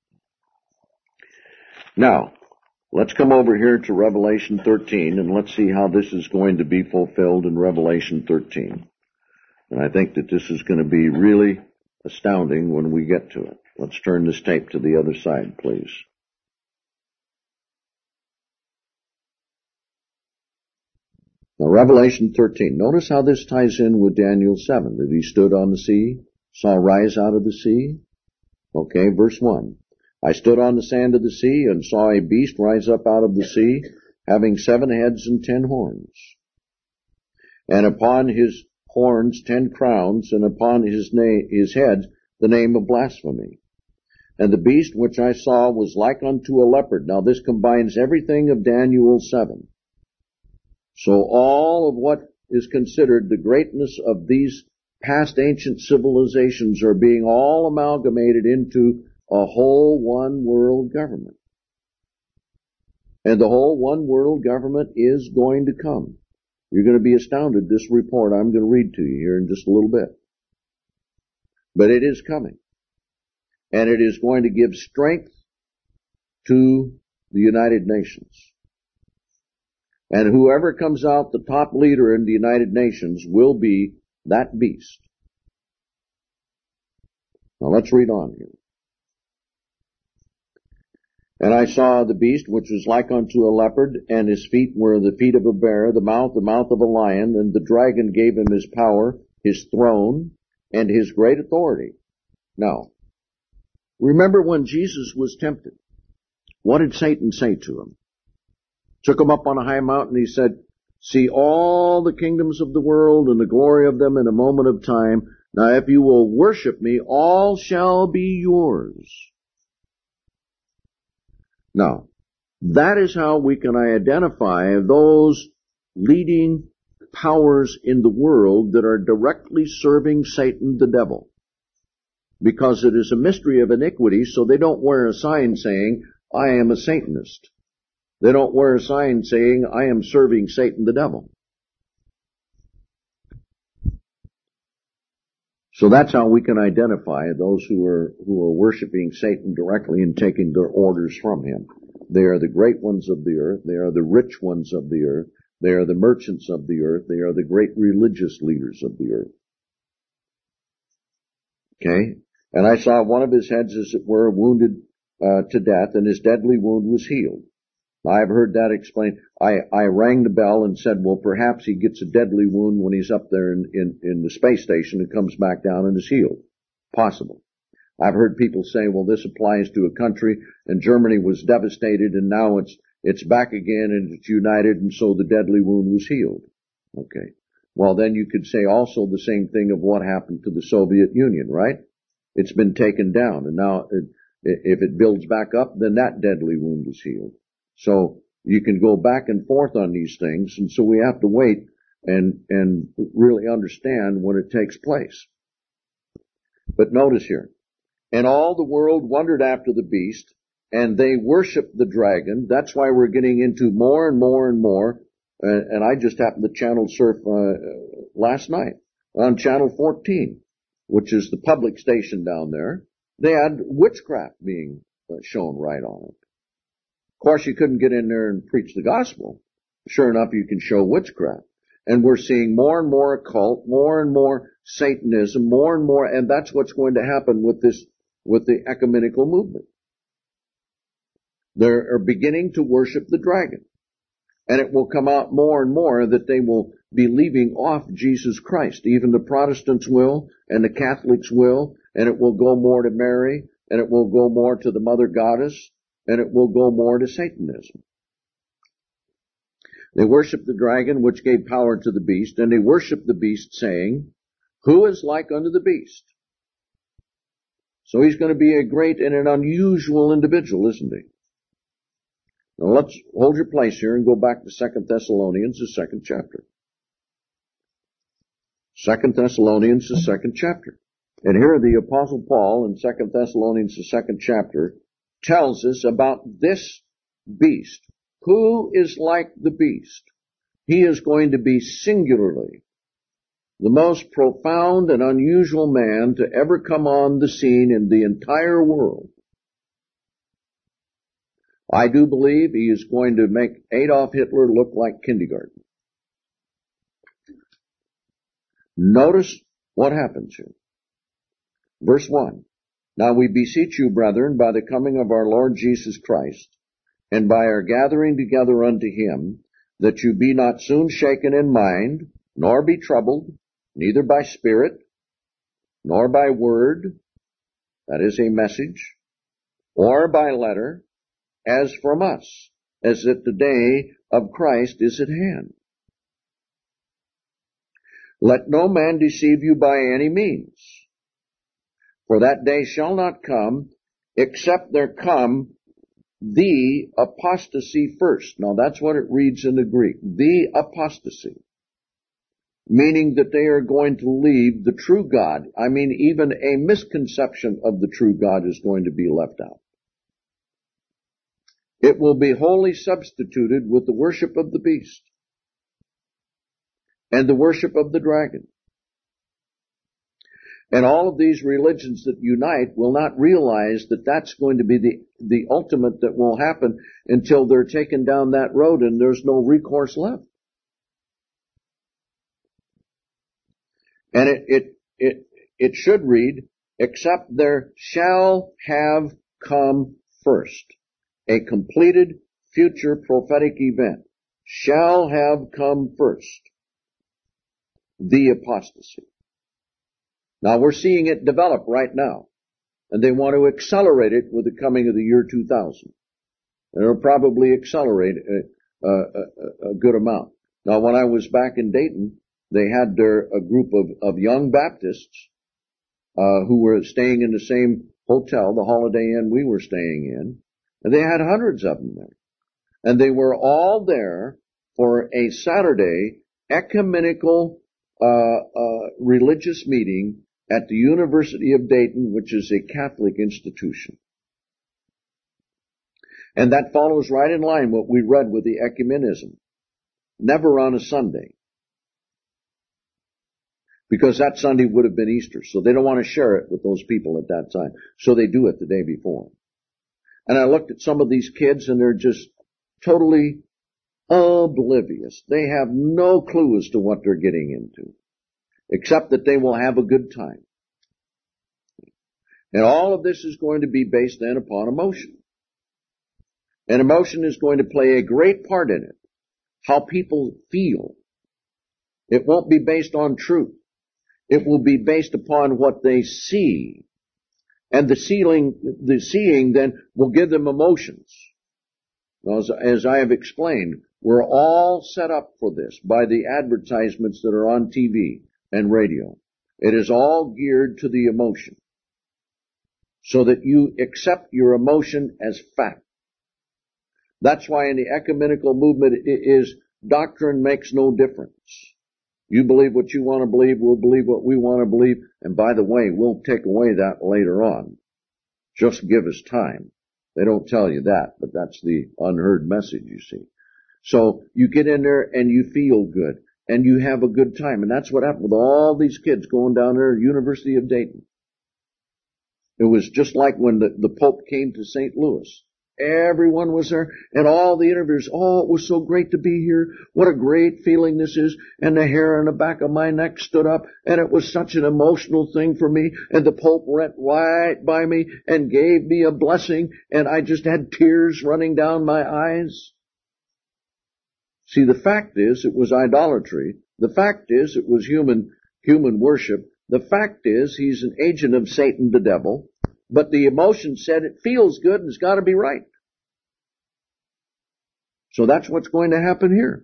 Now, let's come over here to Revelation thirteen, and let's see how this is going to be fulfilled in Revelation thirteen. And I think that this is going to be really astounding when we get to it. Let's turn this tape to the other side, please. Now, Revelation thirteen. Notice how this ties in with Daniel seven, that he stood on the sea, saw rise out of the sea. Okay, verse one. I stood on the sand of the sea and saw a beast rise up out of the sea, having seven heads and ten horns. And upon his horns ten crowns, and upon his, na- his head the name of blasphemy. And the beast which I saw was like unto a leopard. Now this combines everything of Daniel seven. So all of what is considered the greatness of these past ancient civilizations are being all amalgamated into a whole one world government. And the whole one world government is going to come. You're going to be astounded, this report I'm going to read to you here in just a little bit. But it is coming. And it is going to give strength to the United Nations. And whoever comes out the top leader in the United Nations will be that beast. Now let's read on here. And I saw the beast, which was like unto a leopard, and his feet were the feet of a bear, the mouth the mouth of a lion, and the dragon gave him his power, his throne, and his great authority. Now, Remember when Jesus was tempted? What did Satan say to him? Took him up on a high mountain. He said, see all the kingdoms of the world and the glory of them in a moment of time. Now if you will worship me, all shall be yours. Now, that is how we can identify those leading powers in the world that are directly serving Satan the devil. Because it is a mystery of iniquity, so they don't wear a sign saying, I am a Satanist. They don't wear a sign saying, I am serving Satan the devil. So that's how we can identify those who are, who are worshiping Satan directly and taking their orders from him. They are the great ones of the earth. They are the rich ones of the earth. They are the merchants of the earth. They are the great religious leaders of the earth. Okay? And I saw one of his heads, as it were, wounded uh, to death, and his deadly wound was healed. I've heard that explained. I, I rang the bell and said, well, perhaps he gets a deadly wound when he's up there in, in, in the space station and comes back down and is healed. Possible. I've heard people say, well, this applies to a country, and Germany was devastated, and now it's it's back again, and it's united, and so the deadly wound was healed. Okay. Well, then you could say also the same thing of what happened to the Soviet Union, right? It's been taken down, and now it, if it builds back up, then that deadly wound is healed. So you can go back and forth on these things, and so we have to wait and and really understand when it takes place. But notice here, and all the world wondered after the beast, and they worshiped the dragon. That's why we're getting into more and more and more. Uh, and I just happened to channel surf uh, last night on channel fourteen, which is the public station down there. They had witchcraft being uh, shown right on it. Of course, you couldn't get in there and preach the gospel. Sure enough, you can show witchcraft. And we're seeing more and more occult, more and more Satanism, more and more, and that's what's going to happen with this, with the ecumenical movement. They are beginning to worship the dragon. And it will come out more and more that they will be leaving off Jesus Christ. Even the Protestants will, and the Catholics will, and it will go more to Mary, and it will go more to the Mother Goddess, and it will go more to Satanism. They worship the dragon, which gave power to the beast, and they worship the beast, saying, who is like unto the beast? So he's going to be a great and an unusual individual, isn't he? Now let's hold your place here and go back to Second Thessalonians, the second chapter. Second Thessalonians, the second chapter. And here the Apostle Paul in Second Thessalonians, the second chapter, tells us about this beast. Who is like the beast? He is going to be singularly the most profound and unusual man to ever come on the scene in the entire world. I do believe he is going to make Adolf Hitler look like kindergarten. Notice what happens here. Verse one. Now we beseech you, brethren, by the coming of our Lord Jesus Christ, and by our gathering together unto him, that you be not soon shaken in mind, nor be troubled, neither by spirit, nor by word, that is a message, or by letter, as from us, as that the day of Christ is at hand. Let no man deceive you by any means, for that day shall not come, except there come the apostasy first. Now that's what it reads in the Greek, the apostasy. Meaning that they are going to leave the true God. I mean, even a misconception of the true God is going to be left out. It will be wholly substituted with the worship of the beast and the worship of the dragon. And all of these religions that unite will not realize that that's going to be the, the ultimate that will happen until they're taken down that road and there's no recourse left. And it, it, it, it should read, except there shall have come first. A completed future prophetic event shall have come first. The apostasy. Now we're seeing it develop right now. and they want to accelerate it with the coming of the year two thousand. And it'll probably accelerate a, a, a, a good amount. Now, when I was back in Dayton, they had their, a group of, of young Baptists uh, who were staying in the same hotel, the Holiday Inn we were staying in, and they had hundreds of them there. And they were all there for a Saturday ecumenical uh, uh, religious meeting at the University of Dayton, which is a Catholic institution. And that follows right in line what we read with the ecumenism. Never on a Sunday. Because that Sunday would have been Easter. So they don't want to share it with those people at that time. So they do it the day before. And I looked at some of these kids and they're just totally oblivious. They have no clue as to what they're getting into. Except that they will have a good time. And all of this is going to be based then upon emotion. And emotion is going to play a great part in it. How people feel. It won't be based on truth. It will be based upon what they see. And the seeing, the seeing then will give them emotions. As, as I have explained, we're all set up for this by the advertisements that are on T V and radio. It is all geared to the emotion. So that you accept your emotion as fact. That's why in the ecumenical movement it is doctrine makes no difference. You believe what you want to believe, we'll believe what we want to believe, and by the way, we'll take away that later on. Just give us time. They don't tell you that, but that's the unheard message, you see. So you get in there and you feel good, and you have a good time, and that's what happened with all these kids going down there at University of Dayton. It was just like when the, the Pope came to Saint Louis. Everyone was there, and all the interviewers, oh, it was so great to be here. What a great feeling this is. And the hair on the back of my neck stood up, and it was such an emotional thing for me. And the Pope went right by me and gave me a blessing, and I just had tears running down my eyes. See, the fact is, it was idolatry. The fact is, it was human, human worship. The fact is, he's an agent of Satan, the devil. But the emotion said it feels good and it's got to be right. So that's what's going to happen here.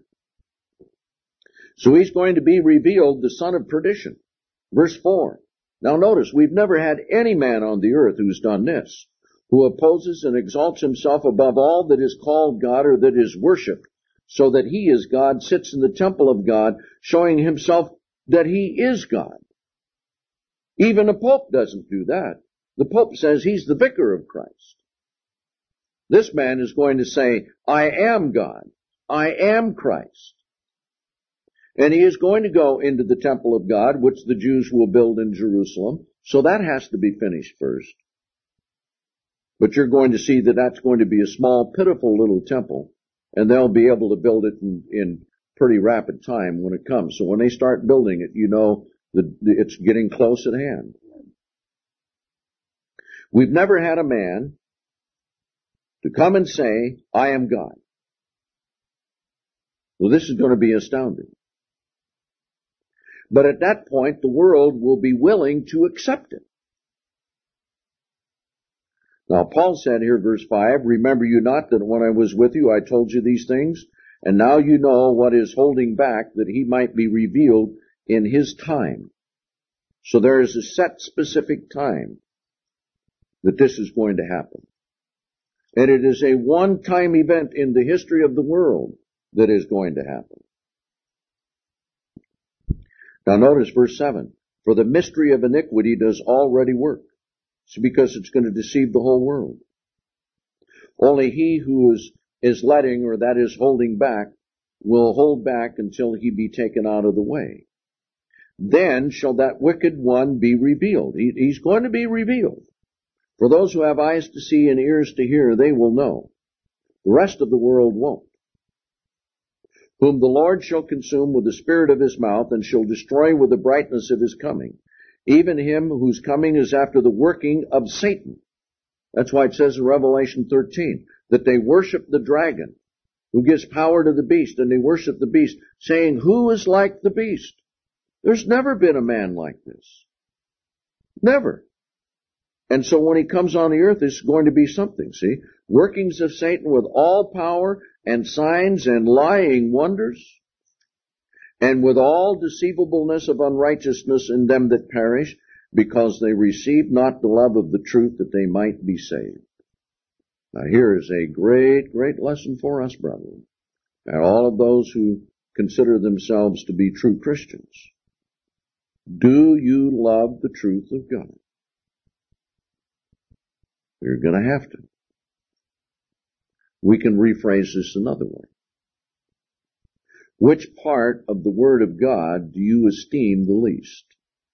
So he's going to be revealed, the son of perdition. Verse four. Now notice, we've never had any man on the earth who's done this, who opposes and exalts himself above all that is called God or that is worshipped, so that he is God, sits in the temple of God, showing himself that he is God. Even the Pope doesn't do that. The Pope says he's the vicar of Christ. This man is going to say, I am God. I am Christ. And he is going to go into the temple of God, which the Jews will build in Jerusalem. So that has to be finished first. But you're going to see that that's going to be a small, pitiful little temple. And they'll be able to build it in, in pretty rapid time when it comes. So when they start building it, you know that it's getting close at hand. We've never had a man to come and say, I am God. Well, this is going to be astounding. But at that point, the world will be willing to accept it. Now, Paul said here, verse five, remember you not that when I was with you, I told you these things, and now you know what is holding back, that he might be revealed in his time. So there is a set specific time that this is going to happen. And it is a one-time event in the history of the world that is going to happen. Now notice verse seven. For the mystery of iniquity does already work. It's because it's going to deceive the whole world. Only he who is, is letting, or that is holding back, will hold back until he be taken out of the way. Then shall that wicked one be revealed. He, he's going to be revealed. For those who have eyes to see and ears to hear, they will know. The rest of the world won't. Whom the Lord shall consume with the spirit of his mouth, and shall destroy with the brightness of his coming. Even him whose coming is after the working of Satan. That's why it says in Revelation thirteen, that they worship the dragon, who gives power to the beast, and they worship the beast, saying, who is like the beast? There's never been a man like this. Never. And so when he comes on the earth, it's going to be something, see? Workings of Satan with all power and signs and lying wonders, and with all deceivableness of unrighteousness in them that perish, because they receive not the love of the truth that they might be saved. Now here is a great, great lesson for us, brethren, and all of those who consider themselves to be true Christians. Do you love the truth of God? You're going to have to. We can rephrase this another way. Which part of the Word of God do you esteem the least?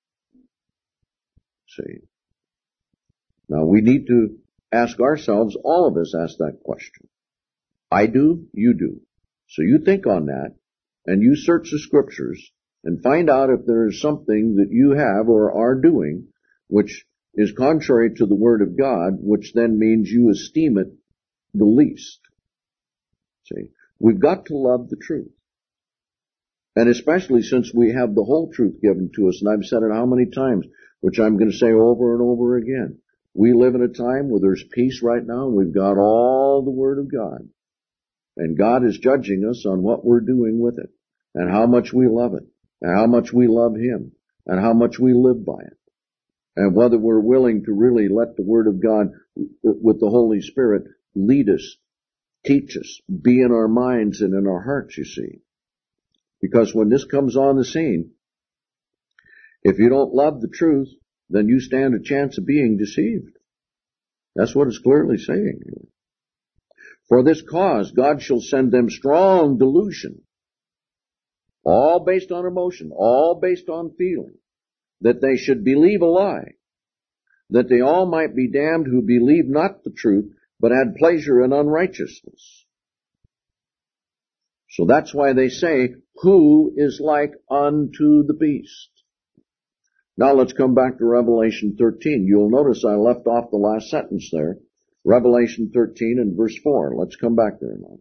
See. Now we need to ask ourselves, all of us ask that question. I do, you do. So you think on that, and you search the Scriptures, and find out if there is something that you have or are doing which is contrary to the Word of God, which then means you esteem it the least. See, we've got to love the truth. And especially since we have the whole truth given to us, and I've said it how many times, which I'm going to say over and over again. We live in a time where there's peace right now, and we've got all the Word of God. And God is judging us on what we're doing with it, and how much we love it, and how much we love Him, and how much we live by it. And whether we're willing to really let the Word of God with the Holy Spirit lead us, teach us, be in our minds and in our hearts, you see. Because when this comes on the scene, if you don't love the truth, then you stand a chance of being deceived. That's what it's clearly saying here. For this cause, God shall send them strong delusion, all based on emotion, all based on feeling, that they should believe a lie, that they all might be damned who believed not the truth, but had pleasure in unrighteousness. So that's why they say, who is like unto the beast? Now let's come back to Revelation thirteen. You'll notice I left off the last sentence there. Revelation thirteen and verse four. Let's come back there now.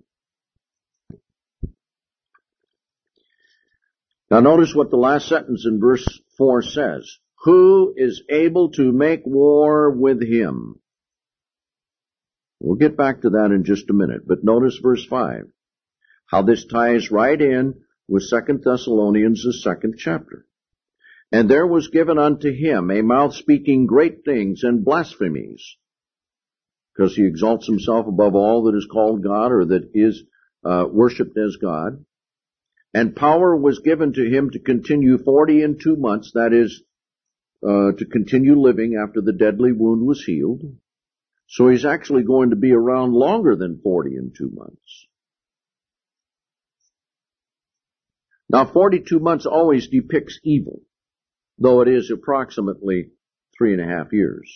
Now notice what the last sentence in verse four says. Who is able to make war with him? We'll get back to that in just a minute, but notice verse five. How this ties right in with Second Thessalonians, the second chapter. And there was given unto him a mouth speaking great things and blasphemies, because he exalts himself above all that is called God or that is uh, worshipped as God. And power was given to him to continue forty and two months, that is, uh, to continue living after the deadly wound was healed. So he's actually going to be around longer than forty and two months. Now, forty-two months always depicts evil, though it is approximately three and a half years.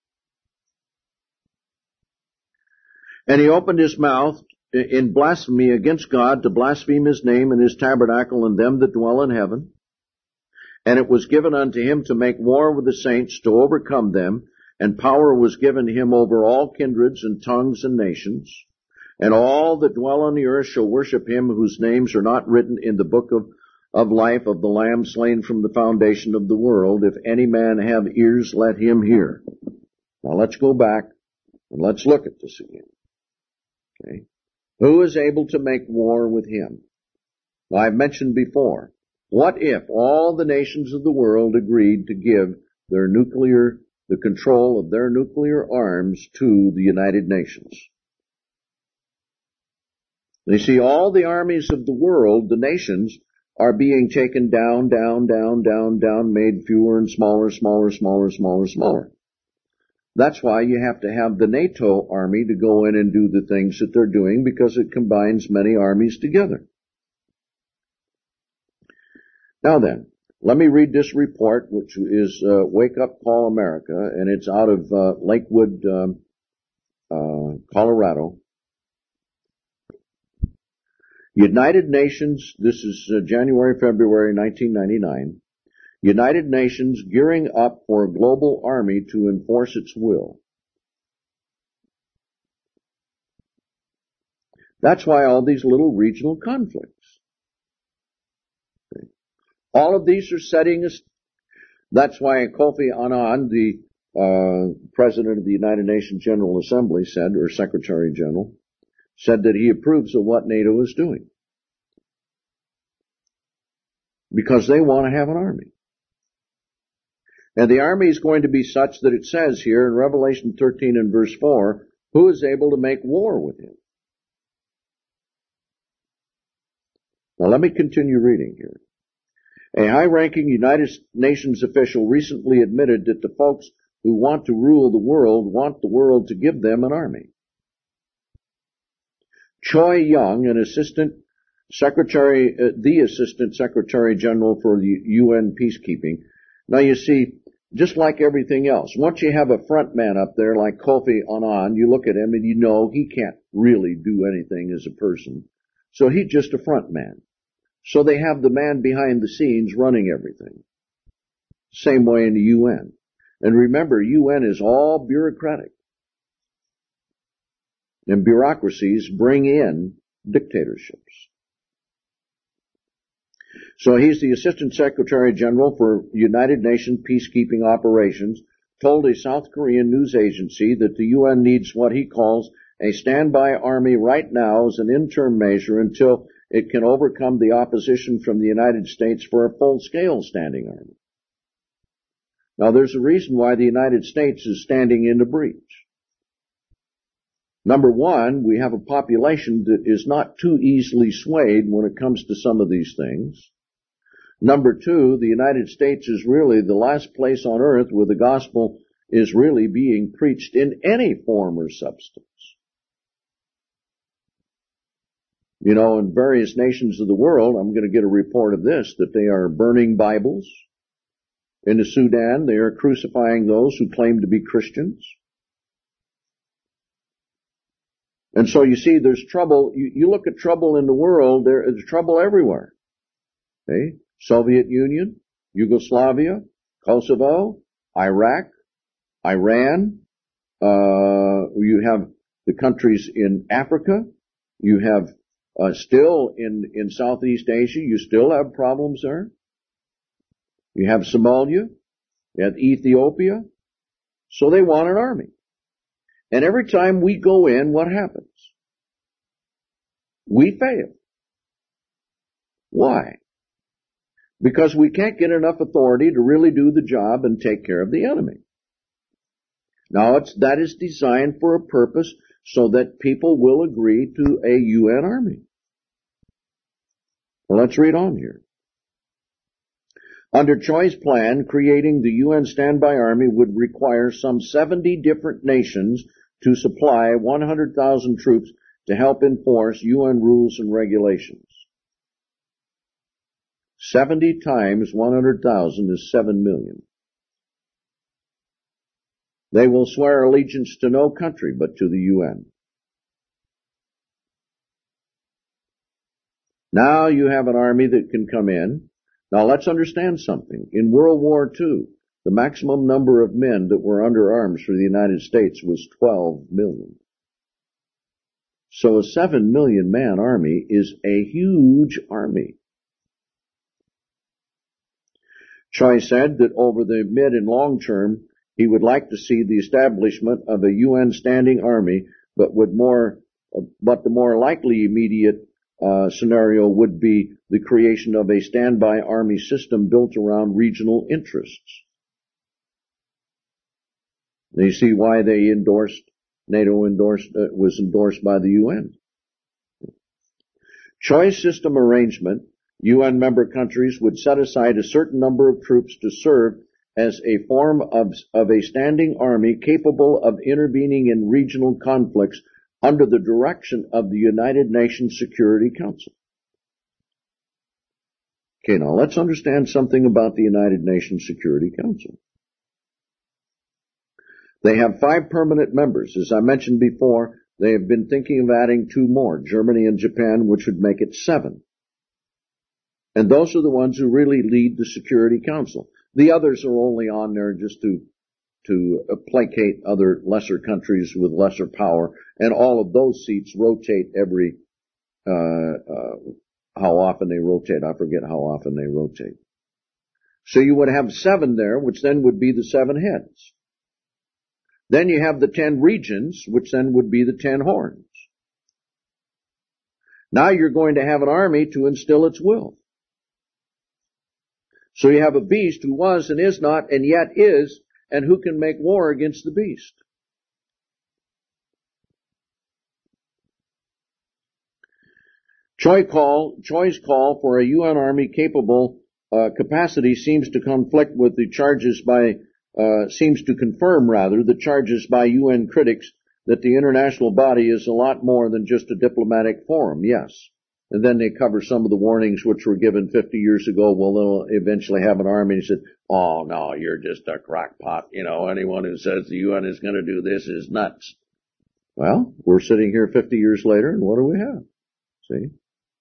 And he opened his mouth in blasphemy against God to blaspheme his name and his tabernacle and them that dwell in heaven. And it was given unto him to make war with the saints, to overcome them, and power was given him over all kindreds and tongues and nations. And all that dwell on the earth shall worship him whose names are not written in the book of, of life of the Lamb slain from the foundation of the world. If any man have ears, let him hear. Now let's go back and let's look at this again. Okay. Who is able to make war with him? Now, I've mentioned before, what if all the nations of the world agreed to give their nuclear, the control of their nuclear arms to the United Nations? You see, all the armies of the world, the nations, are being taken down, down, down, down, down, made fewer and smaller, smaller, smaller, smaller, smaller. That's why you have to have the NATO army to go in and do the things that they're doing, because it combines many armies together. Now then, let me read this report, which is uh, Wake Up Call America, and it's out of uh, Lakewood, um, uh, Colorado. United Nations, this is uh, January, February nineteen ninety-nine. United Nations gearing up for a global army to enforce its will. That's why all these little regional conflicts. Okay. All of these are setting us. That's why Kofi Annan, the uh, President of the United Nations General Assembly said, or Secretary General, said that he approves of what NATO is doing. Because they want to have an army. And the army is going to be such that it says here in Revelation thirteen and verse four, who is able to make war with him? Now let me continue reading here. A high-ranking United Nations official recently admitted that the folks who want to rule the world want the world to give them an army. Choi Young, an assistant secretary, uh, the assistant secretary general for the U N peacekeeping. Now you see, just like everything else, once you have a front man up there like Kofi Annan, you look at him and you know he can't really do anything as a person. So he's just a front man. So they have the man behind the scenes running everything. Same way in the U N. And remember, U N is all bureaucratic. And bureaucracies bring in dictatorships. So he's the Assistant Secretary General for United Nations Peacekeeping Operations, told a South Korean news agency that the U N needs what he calls a standby army right now as an interim measure until it can overcome the opposition from the United States for a full-scale standing army. Now there's a reason why the United States is standing in the breach. Number one, we have a population that is not too easily swayed when it comes to some of these things. Number two, the United States is really the last place on earth where the gospel is really being preached in any form or substance. You know, in various nations of the world, I'm going to get a report of this, that they are burning Bibles. In the Sudan, they are crucifying those who claim to be Christians. And so you see, there's trouble. You, you look at trouble in the world, there is trouble everywhere. Okay? Soviet Union, Yugoslavia, Kosovo, Iraq, Iran, uh, you have the countries in Africa, you have uh, still in, in Southeast Asia, you still have problems there. You have Somalia, you have Ethiopia, so they want an army. And every time we go in, what happens? We fail. Why? Because we can't get enough authority to really do the job and take care of the enemy. Now, it's, that is designed for a purpose so that people will agree to a U N army. Well, let's read on here. Under Choi's plan, creating the U N Standby Army would require some seventy different nations to supply one hundred thousand troops to help enforce U N rules and regulations. seventy times one hundred thousand is seven million. They will swear allegiance to no country but to the U N. Now you have an army that can come in. Now let's understand something. In World War Two, the maximum number of men that were under arms for the United States was twelve million. So a seven million man army is a huge army. Choi said that over the mid and long term, he would like to see the establishment of a U N standing army, but would more, but the more likely immediate uh, scenario would be the creation of a standby army system built around regional interests. Now you see why they endorsed, NATO endorsed, uh, was endorsed by the U N. Choi's system arrangement, U N member countries would set aside a certain number of troops to serve as a form of, of a standing army capable of intervening in regional conflicts under the direction of the United Nations Security Council. Okay, now let's understand something about the United Nations Security Council. They have five permanent members. As I mentioned before, they have been thinking of adding two more, Germany and Japan, which would make it seven. And those are the ones who really lead the Security Council. The others are only on there just to to placate other lesser countries with lesser power, and all of those seats rotate every uh, uh how often they rotate. I forget how often they rotate. So you would have seven there, which then would be the seven heads. Then you have the ten regions, which then would be the ten horns. Now you're going to have an army to instill its will. So you have a beast who was and is not and yet is, and who can make war against the beast. Choi call, Choi's call for a U N army capable uh, capacity seems to conflict with the charges by, uh, seems to confirm rather, the charges by U N critics that the international body is a lot more than just a diplomatic forum, yes. And then they cover some of the warnings which were given fifty years ago. Well, they'll eventually have an army. And he said, oh, no, you're just a crackpot. You know, anyone who says the U N is going to do this is nuts. Well, we're sitting here fifty years later, and what do we have? See?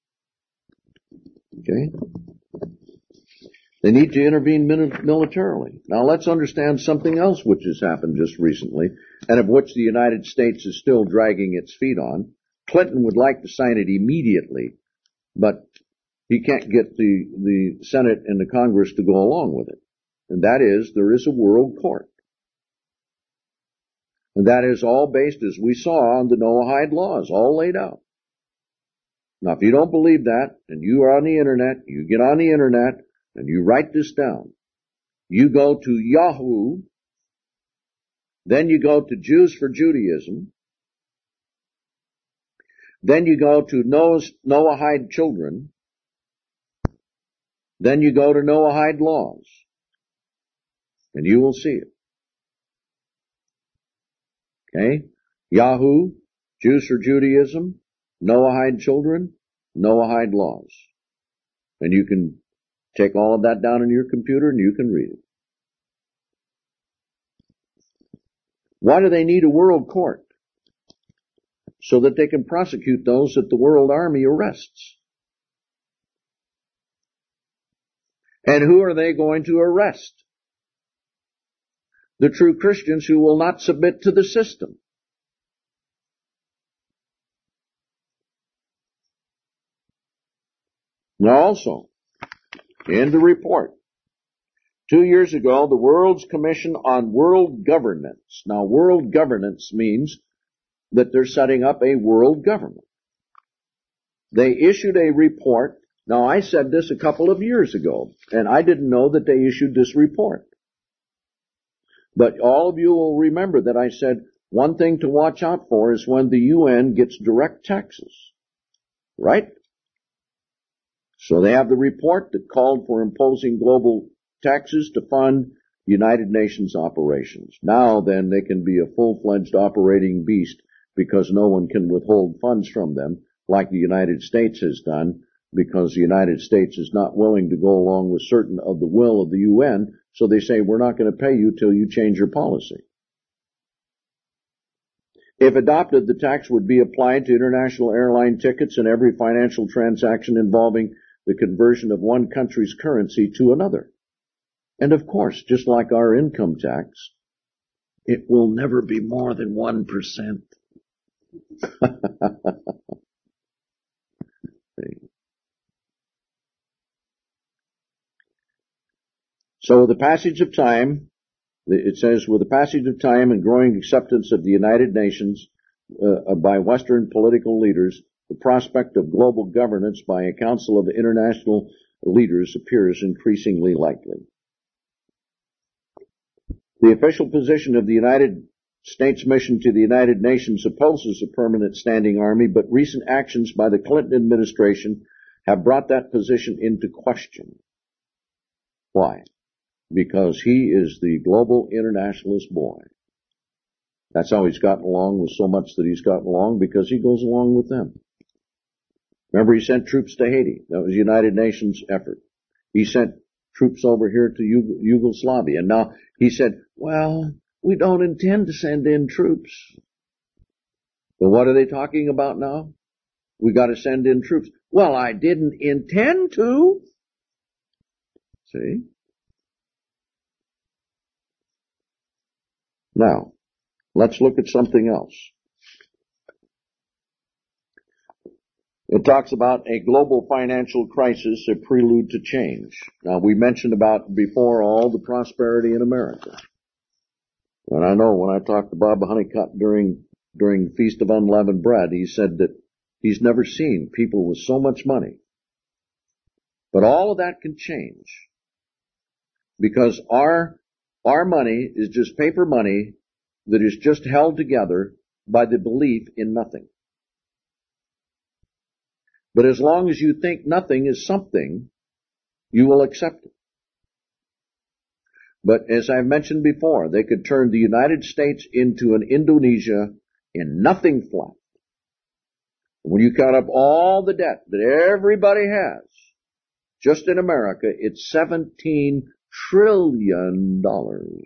Okay. They need to intervene militarily. Now let's understand something else which has happened just recently, and of which the United States is still dragging its feet on. Clinton would like to sign it immediately, but he can't get the, the Senate and the Congress to go along with it. And that is, there is a world court. And that is all based, as we saw, on the Noahide laws, all laid out. Now, if you don't believe that, and you are on the internet, you get on the internet, and you write this down. You go to Yahoo, then you go to Jews for Judaism, then you go to Noah's, Noahide children, then you go to Noahide laws, and you will see it. Okay? Yahoo, Jews for Judaism, Noahide children, Noahide laws. And you can take all of that down on your computer and you can read it. Why do they need a world court? So that they can prosecute those that the world army arrests. And who are they going to arrest? The true Christians who will not submit to the system. Now also, in the report, two years ago, the World's Commission on World Governance. Now, world governance means that they're setting up a world government. They issued a report. Now, I said this a couple of years ago, and I didn't know that they issued this report. But all of you will remember that I said one thing to watch out for is when the U N gets direct taxes. Right? So they have the report that called for imposing global taxes to fund United Nations operations. Now then, they can be a full-fledged operating beast because no one can withhold funds from them like the United States has done, because the United States is not willing to go along with certain of the will of the U N, so they say, we're not going to pay you till you change your policy. If adopted, the tax would be applied to international airline tickets and every financial transaction involving the conversion of one country's currency to another. And of course, just like our income tax, it will never be more than one percent. So with the passage of time, it says, with the passage of time and growing acceptance of the United Nations uh, by Western political leaders, the prospect of global governance by a council of international leaders appears increasingly likely. The official position of the United States mission to the United Nations opposes a permanent standing army, but recent actions by the Clinton administration have brought that position into question. Why? Because he is the global internationalist boy. That's how he's gotten along with so much that he's gotten along, because he goes along with them. Remember, he sent troops to Haiti. That was a United Nations effort. He sent troops over here to Yug- Yugoslavia. And now he said, well, we don't intend to send in troops. But what are they talking about now? We got to send in troops. Well, I didn't intend to. See? Now, let's look at something else. It talks about a global financial crisis, a prelude to change. Now, we mentioned about before all the prosperity in America. And I know when I talked to Bob Honeycutt during, during the Feast of Unleavened Bread, he said that he's never seen people with so much money. But all of that can change. Because our, our money is just paper money that is just held together by the belief in nothing. But as long as you think nothing is something, you will accept it. But as I've mentioned before, they could turn the United States into an Indonesia in nothing flat. When you count up all the debt that everybody has, just in America, it's seventeen trillion dollars.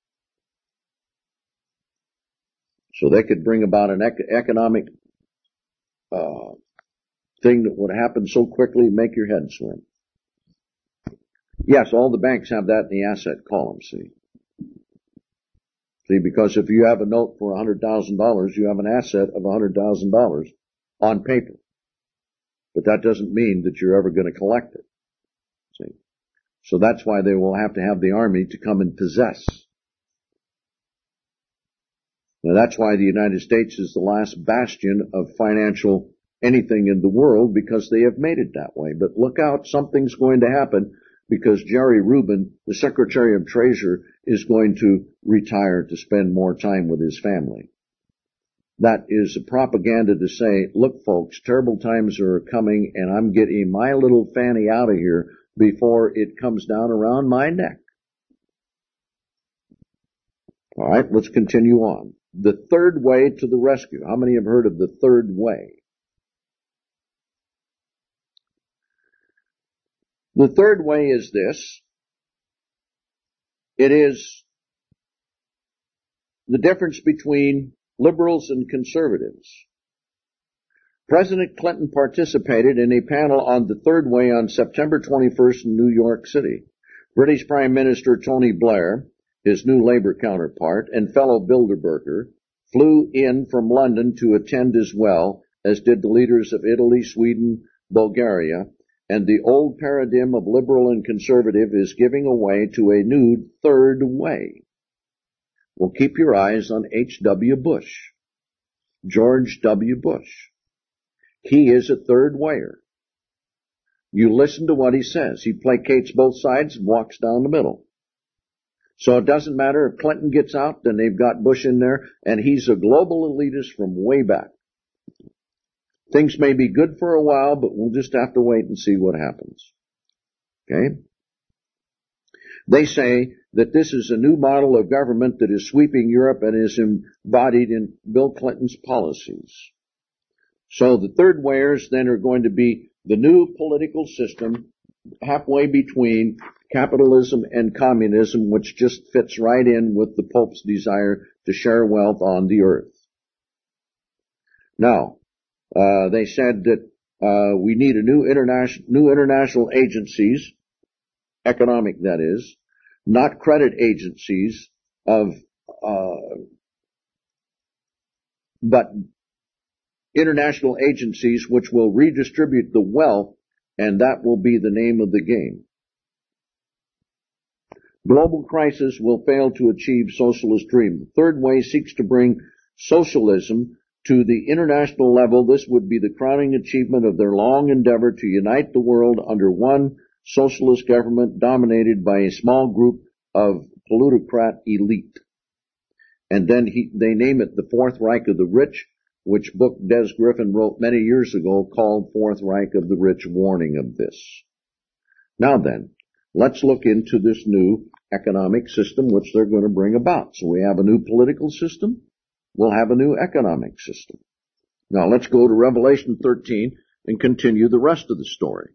So they could bring about an ec- economic uh, thing that would happen so quickly, make your head swim. Yes, all the banks have that in the asset column, see. See, because if you have a note for one hundred thousand dollars, you have an asset of one hundred thousand dollars on paper. But that doesn't mean that you're ever going to collect it. See. So that's why they will have to have the army to come and possess. Now that's why the United States is the last bastion of financial anything in the world, because they have made it that way. But look out, something's going to happen, because Jerry Rubin, the Secretary of Treasury, is going to retire to spend more time with his family. That is a propaganda to say, look folks, terrible times are coming and I'm getting my little fanny out of here before it comes down around my neck. All right, let's continue on. The third way to the rescue. How many have heard of the third way? The third way is this. It is the difference between liberals and conservatives. President Clinton participated in a panel on the third way on September twenty-first in New York City. British Prime Minister Tony Blair, his new Labour counterpart, and fellow Bilderberger flew in from London to attend as well, as did the leaders of Italy, Sweden, Bulgaria, and the old paradigm of liberal and conservative is giving way to a new third way. Well, keep your eyes on H W Bush, George W. Bush. He is a third wayer. You listen to what he says. He placates both sides and walks down the middle. So it doesn't matter if Clinton gets out, then they've got Bush in there, and he's a global elitist from way back. Things may be good for a while, but we'll just have to wait and see what happens. Okay? They say that this is a new model of government that is sweeping Europe and is embodied in Bill Clinton's policies. So the third wayers then are going to be the new political system halfway between capitalism and communism, which just fits right in with the Pope's desire to share wealth on the earth. Now, uh, they said that uh, we need a new international, new international agencies, economic that is, not credit agencies of, uh, but international agencies which will redistribute the wealth, and that will be the name of the game. Global crisis will fail to achieve socialist dream. The third way seeks to bring socialism to the international level. This would be the crowning achievement of their long endeavor to unite the world under one socialist government dominated by a small group of plutocrat elite. And then he, they name it the Fourth Reich of the Rich, which book Des Griffin wrote many years ago called Fourth Reich of the Rich, warning of this. Now then, let's look into this new economic system which they're going to bring about. So we have a new political system. We'll have a new economic system. Now let's go to Revelation thirteen and continue the rest of the story,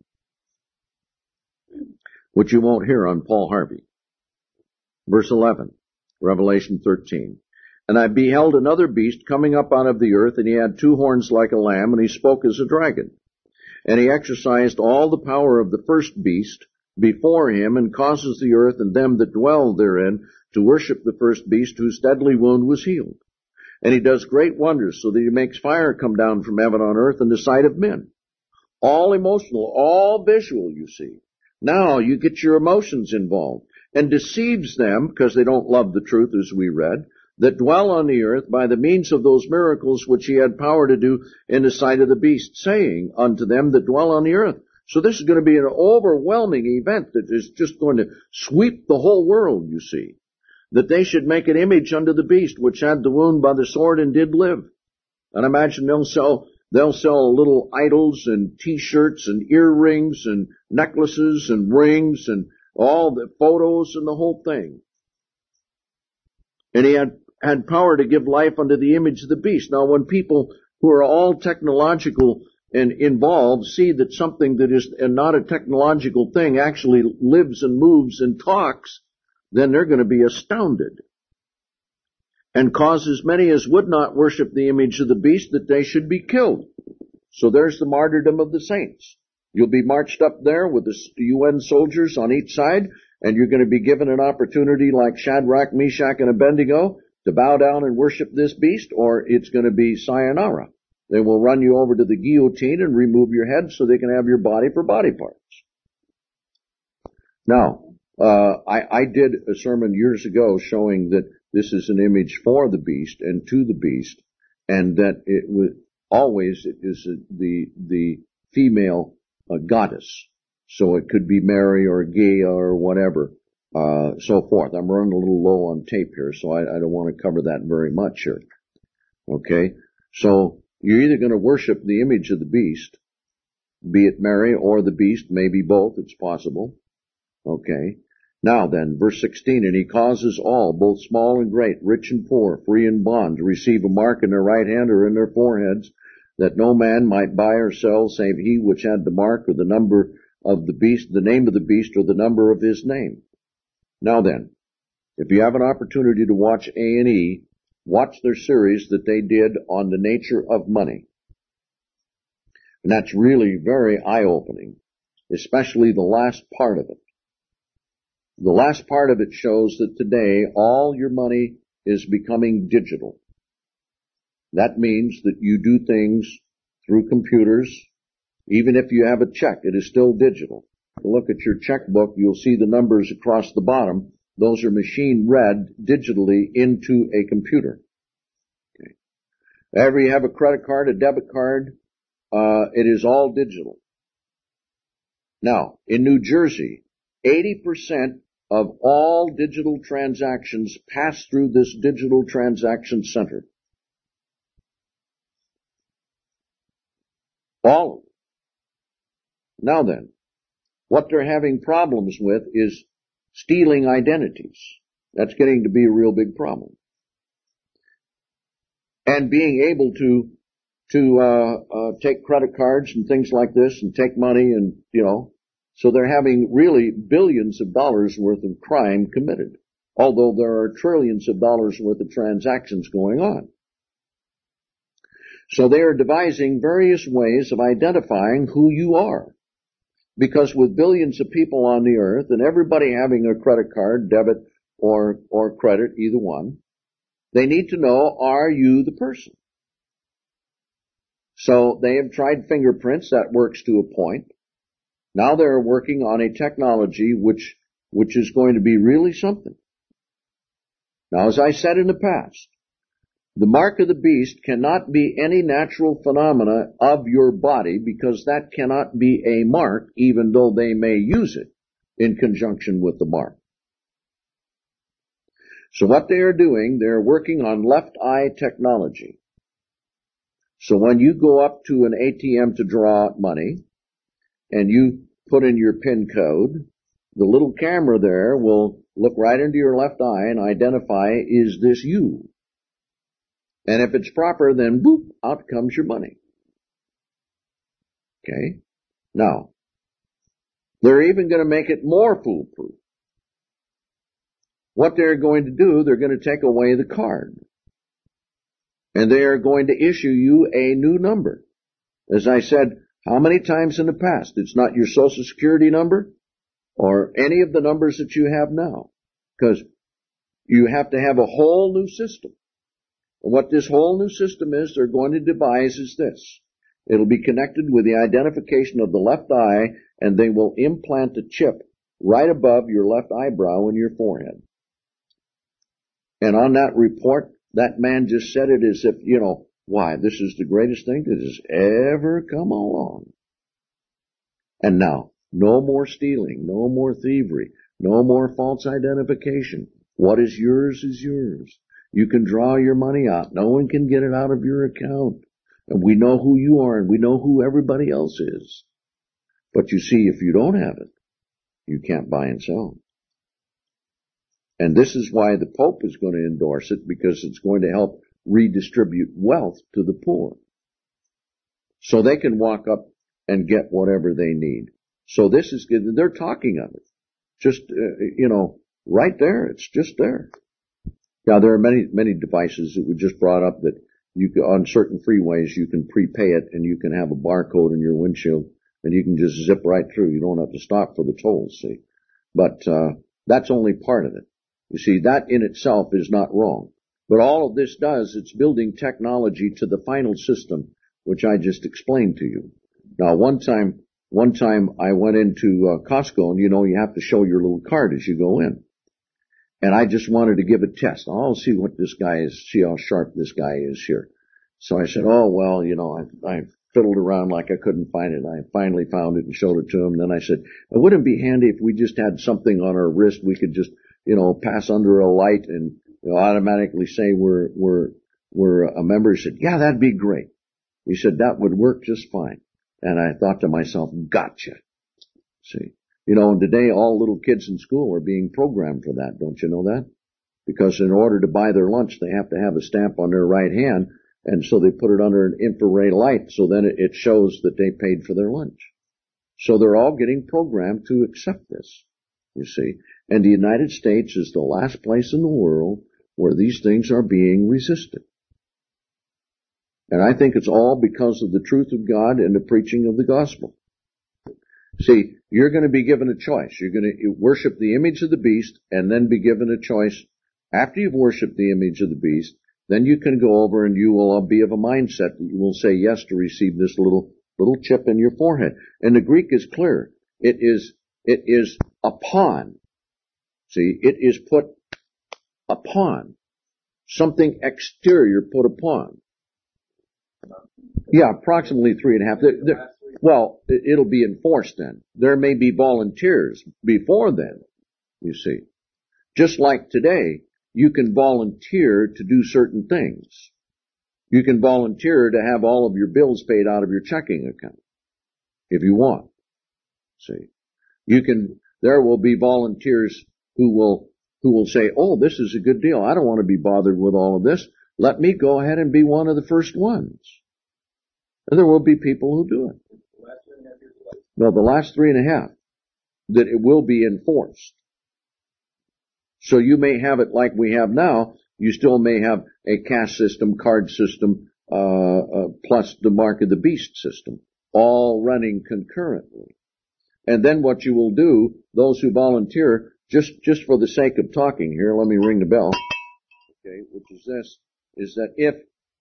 which you won't hear on Paul Harvey. Verse eleven, Revelation thirteen. And I beheld another beast coming up out of the earth, and he had two horns like a lamb, and he spoke as a dragon. And he exercised all the power of the first beast before him, and causes the earth and them that dwell therein to worship the first beast, whose deadly wound was healed. And he does great wonders, so that he makes fire come down from heaven on earth in the sight of men. All emotional, all visual, you see. Now you get your emotions involved, and deceives them, because they don't love the truth, as we read, that dwell on the earth by the means of those miracles which he had power to do in the sight of the beast, saying unto them that dwell on the earth. So this is going to be an overwhelming event that is just going to sweep the whole world, you see. That they should make an image unto the beast which had the wound by the sword and did live. And imagine they'll sell, they'll sell little idols and t-shirts and earrings and necklaces and rings and all the photos and the whole thing. And he had, had power to give life unto the image of the beast. Now when people who are all technological and involved see that something that is not a technological thing actually lives and moves and talks, then they're going to be astounded. And cause as many as would not worship the image of the beast that they should be killed. So there's the martyrdom of the saints. You'll be marched up there with the U N soldiers on each side, and you're going to be given an opportunity like Shadrach, Meshach, and Abednego to bow down and worship this beast, or it's going to be sayonara. They will run you over to the guillotine and remove your head so they can have your body for body parts. Now, uh, I, I did a sermon years ago showing that this is an image for the beast and to the beast, and that it was always it is a, the the female uh, goddess. So it could be Mary or Gaia or whatever, uh, so forth. I'm running a little low on tape here, so I, I don't want to cover that very much here. Okay, so you're either going to worship the image of the beast, be it Mary or the beast, maybe both. It's possible. Okay. Now then, verse sixteen, and he causes all, both small and great, rich and poor, free and bond, to receive a mark in their right hand or in their foreheads, that no man might buy or sell save he which had the mark or the number of the beast, the name of the beast or the number of his name. Now then, if you have an opportunity to watch A and E, watch their series that they did on the nature of money. And that's really very eye-opening, especially the last part of it. The last part of it shows that today all your money is becoming digital. That means that you do things through computers. Even if you have a check, it is still digital. If you look at your checkbook, you'll see the numbers across the bottom. Those are machine read digitally into a computer. Okay. Whenever you have a credit card, a debit card, uh, it is all digital. Now, in New Jersey, eighty percent of all digital transactions pass through this digital transaction center. All of them. Now then, what they're having problems with is stealing identities. That's getting to be a real big problem. And being able to to uh, uh take credit cards and things like this and take money and, you know, so they're having really billions of dollars worth of crime committed, although there are trillions of dollars worth of transactions going on. So they are devising various ways of identifying who you are. Because with billions of people on the earth and everybody having a credit card, debit or, or credit, either one, they need to know, are you the person? So they have tried fingerprints. That works to a point. Now they're working on a technology which, which is going to be really something. Now, as I said in the past, the mark of the beast cannot be any natural phenomena of your body, because that cannot be a mark, even though they may use it in conjunction with the mark. So what they are doing, they're working on left eye technology. So when you go up to an A T M to draw out money, and you put in your PIN code, the little camera there will look right into your left eye and identify, is this you? And if it's proper, then boop, out comes your money. Okay? Now, they're even going to make it more foolproof. What they're going to do, they're going to take away the card. And they are going to issue you a new number. As I said, how many times in the past? It's not your Social Security number or any of the numbers that you have now, because you have to have a whole new system. And what this whole new system is they're going to devise is this. It'll be connected with the identification of the left eye, and they will implant a chip right above your left eyebrow and your forehead. And on that report, that man just said it as if, you know, why, this is the greatest thing that has ever come along. And now, no more stealing, no more thievery, no more false identification. What is yours is yours. You can draw your money out. No one can get it out of your account. And we know who you are, and we know who everybody else is. But you see, if you don't have it, you can't buy and sell. And this is why the Pope is going to endorse it, because it's going to help redistribute wealth to the poor. So they can walk up and get whatever they need. So this is good. They're talking of it. Just, uh, you know, right there. It's just there. Now, there are many, many devices that we just brought up that you can, on certain freeways, you can prepay it and you can have a barcode in your windshield and you can just zip right through. You don't have to stop for the tolls, see. But, uh, that's only part of it. You see, that in itself is not wrong. But all of this does, it's building technology to the final system, which I just explained to you. Now, one time, one time I went into uh, Costco, and you know, you have to show your little card as you go in. And I just wanted to give a test. I'll see what this guy is, see how sharp this guy is here. So I said, oh, well, you know, I, I fiddled around like I couldn't find it. I finally found it and showed it to him. Then I said, it wouldn't be handy if we just had something on our wrist we could just, you know, pass under a light and, you know, automatically say we're, we're, we're a member. He said, yeah, that'd be great. He said, that would work just fine. And I thought to myself, gotcha. See, you know, and today all little kids in school are being programmed for that. Don't you know that? Because in order to buy their lunch, they have to have a stamp on their right hand. And so they put it under an infrared light. So then it shows that they paid for their lunch. So they're all getting programmed to accept this, you see. And the United States is the last place in the world where these things are being resisted. And I think it's all because of the truth of God and the preaching of the gospel. See, you're going to be given a choice. You're going to worship the image of the beast and then be given a choice. After you've worshipped the image of the beast, then you can go over and you will be of a mindset that you will say yes to receive this little, little chip in your forehead. And the Greek is clear. It is, it is upon. See, it is put upon. Something exterior put upon. Yeah, approximately three and a half. There, there, well, it'll be enforced then. There may be volunteers before then, you see. Just like today, you can volunteer to do certain things. You can volunteer to have all of your bills paid out of your checking account, if you want. See, you can, there will be volunteers who will, who will say, oh, this is a good deal. I don't want to be bothered with all of this. Let me go ahead and be one of the first ones. And there will be people who do it. No, the last three and a half, that it will be enforced. So you may have it like we have now. You still may have a cash system, card system, uh, uh, plus the mark of the beast system, all running concurrently. And then what you will do, those who volunteer, just, just for the sake of talking here, let me ring the bell. Okay, which is this, is that if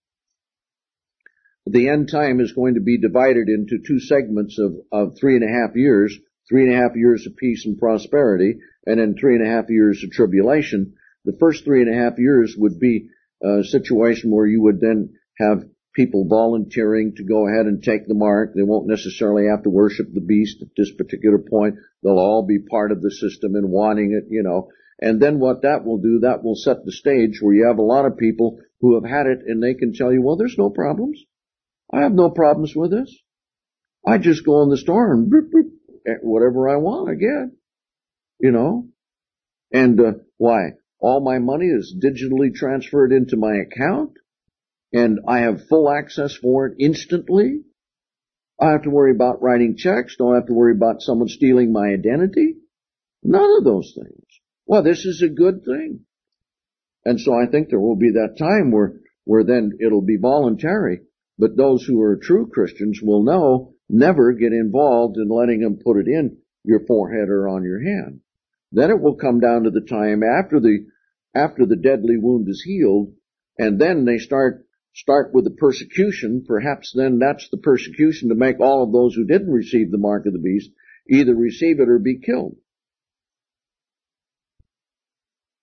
the end time is going to be divided into two segments of, of three and a half years, three and a half years of peace and prosperity, and then three and a half years of tribulation. The first three and a half years would be a situation where you would then have people volunteering to go ahead and take the mark. They won't necessarily have to worship the beast at this particular point. They'll all be part of the system and wanting it, you know. And then what that will do, that will set the stage where you have a lot of people who have had it and they can tell you, well, there's no problems. I have no problems with this. I just go in the store and boop, boop, whatever I want, I get. You know? And uh, why? All my money is digitally transferred into my account, and I have full access for it instantly. I have to worry about writing checks. Don't have to worry about someone stealing my identity. None of those things. Well, this is a good thing. And so I think there will be that time where, where then it'll be voluntary. But those who are true Christians will know, never get involved in letting them put it in your forehead or on your hand. Then it will come down to the time after the, after the deadly wound is healed, and then they start, start with the persecution. Perhaps then that's the persecution to make all of those who didn't receive the mark of the beast either receive it or be killed.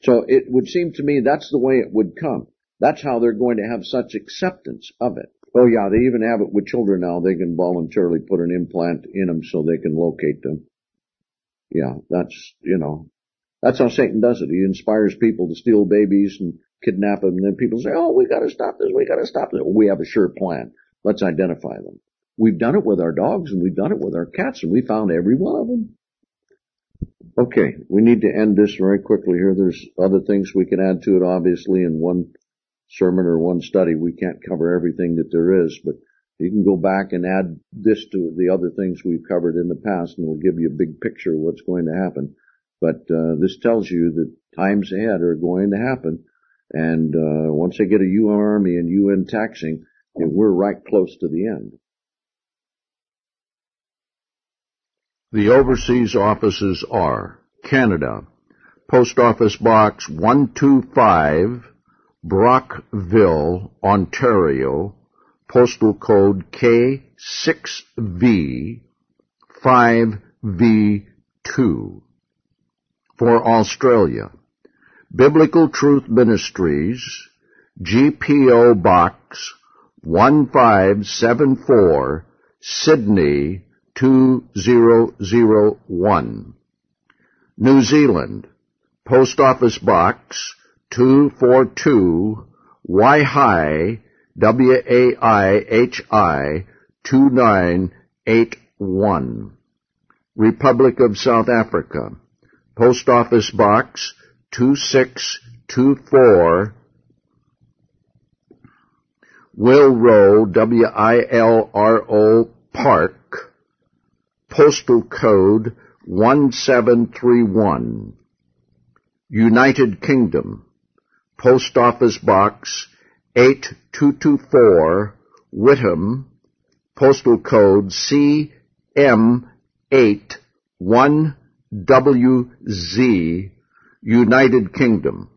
So it would seem to me that's the way it would come. That's how they're going to have such acceptance of it. Oh yeah, they even have it with children now. They can voluntarily put an implant in them so they can locate them. Yeah, that's, you know, that's how Satan does it. He inspires people to steal babies and kidnap them, and then people say, oh, we gotta stop this, we gotta stop this. Well, we have a sure plan. Let's identify them. We've done it with our dogs, and we've done it with our cats, and we found every one of them. Okay, we need to end this very quickly here. There's other things we can add to it, obviously, in one sermon or one study. We can't cover everything that there is, but you can go back and add this to the other things we've covered in the past, and we'll give you a big picture of what's going to happen. But uh, this tells you that times ahead are going to happen, and uh, once they get a U N Army and U N taxing, we're right close to the end. The overseas offices are Canada, Post Office Box one two five, Brockville, Ontario, postal code K six V five V two. For Australia, Biblical Truth Ministries, G P O Box one five seven four, Sydney two zero zero one. New Zealand, Post Office Box two forty-two, Waihi, W A I H I two nine eight one. Republic of South Africa, Post Office Box two six two four, Wilro, W I L R O Park, postal code one seven three one. United Kingdom, Post Office Box eight two two four, Whitham, postal code C M eight one W Z, United Kingdom.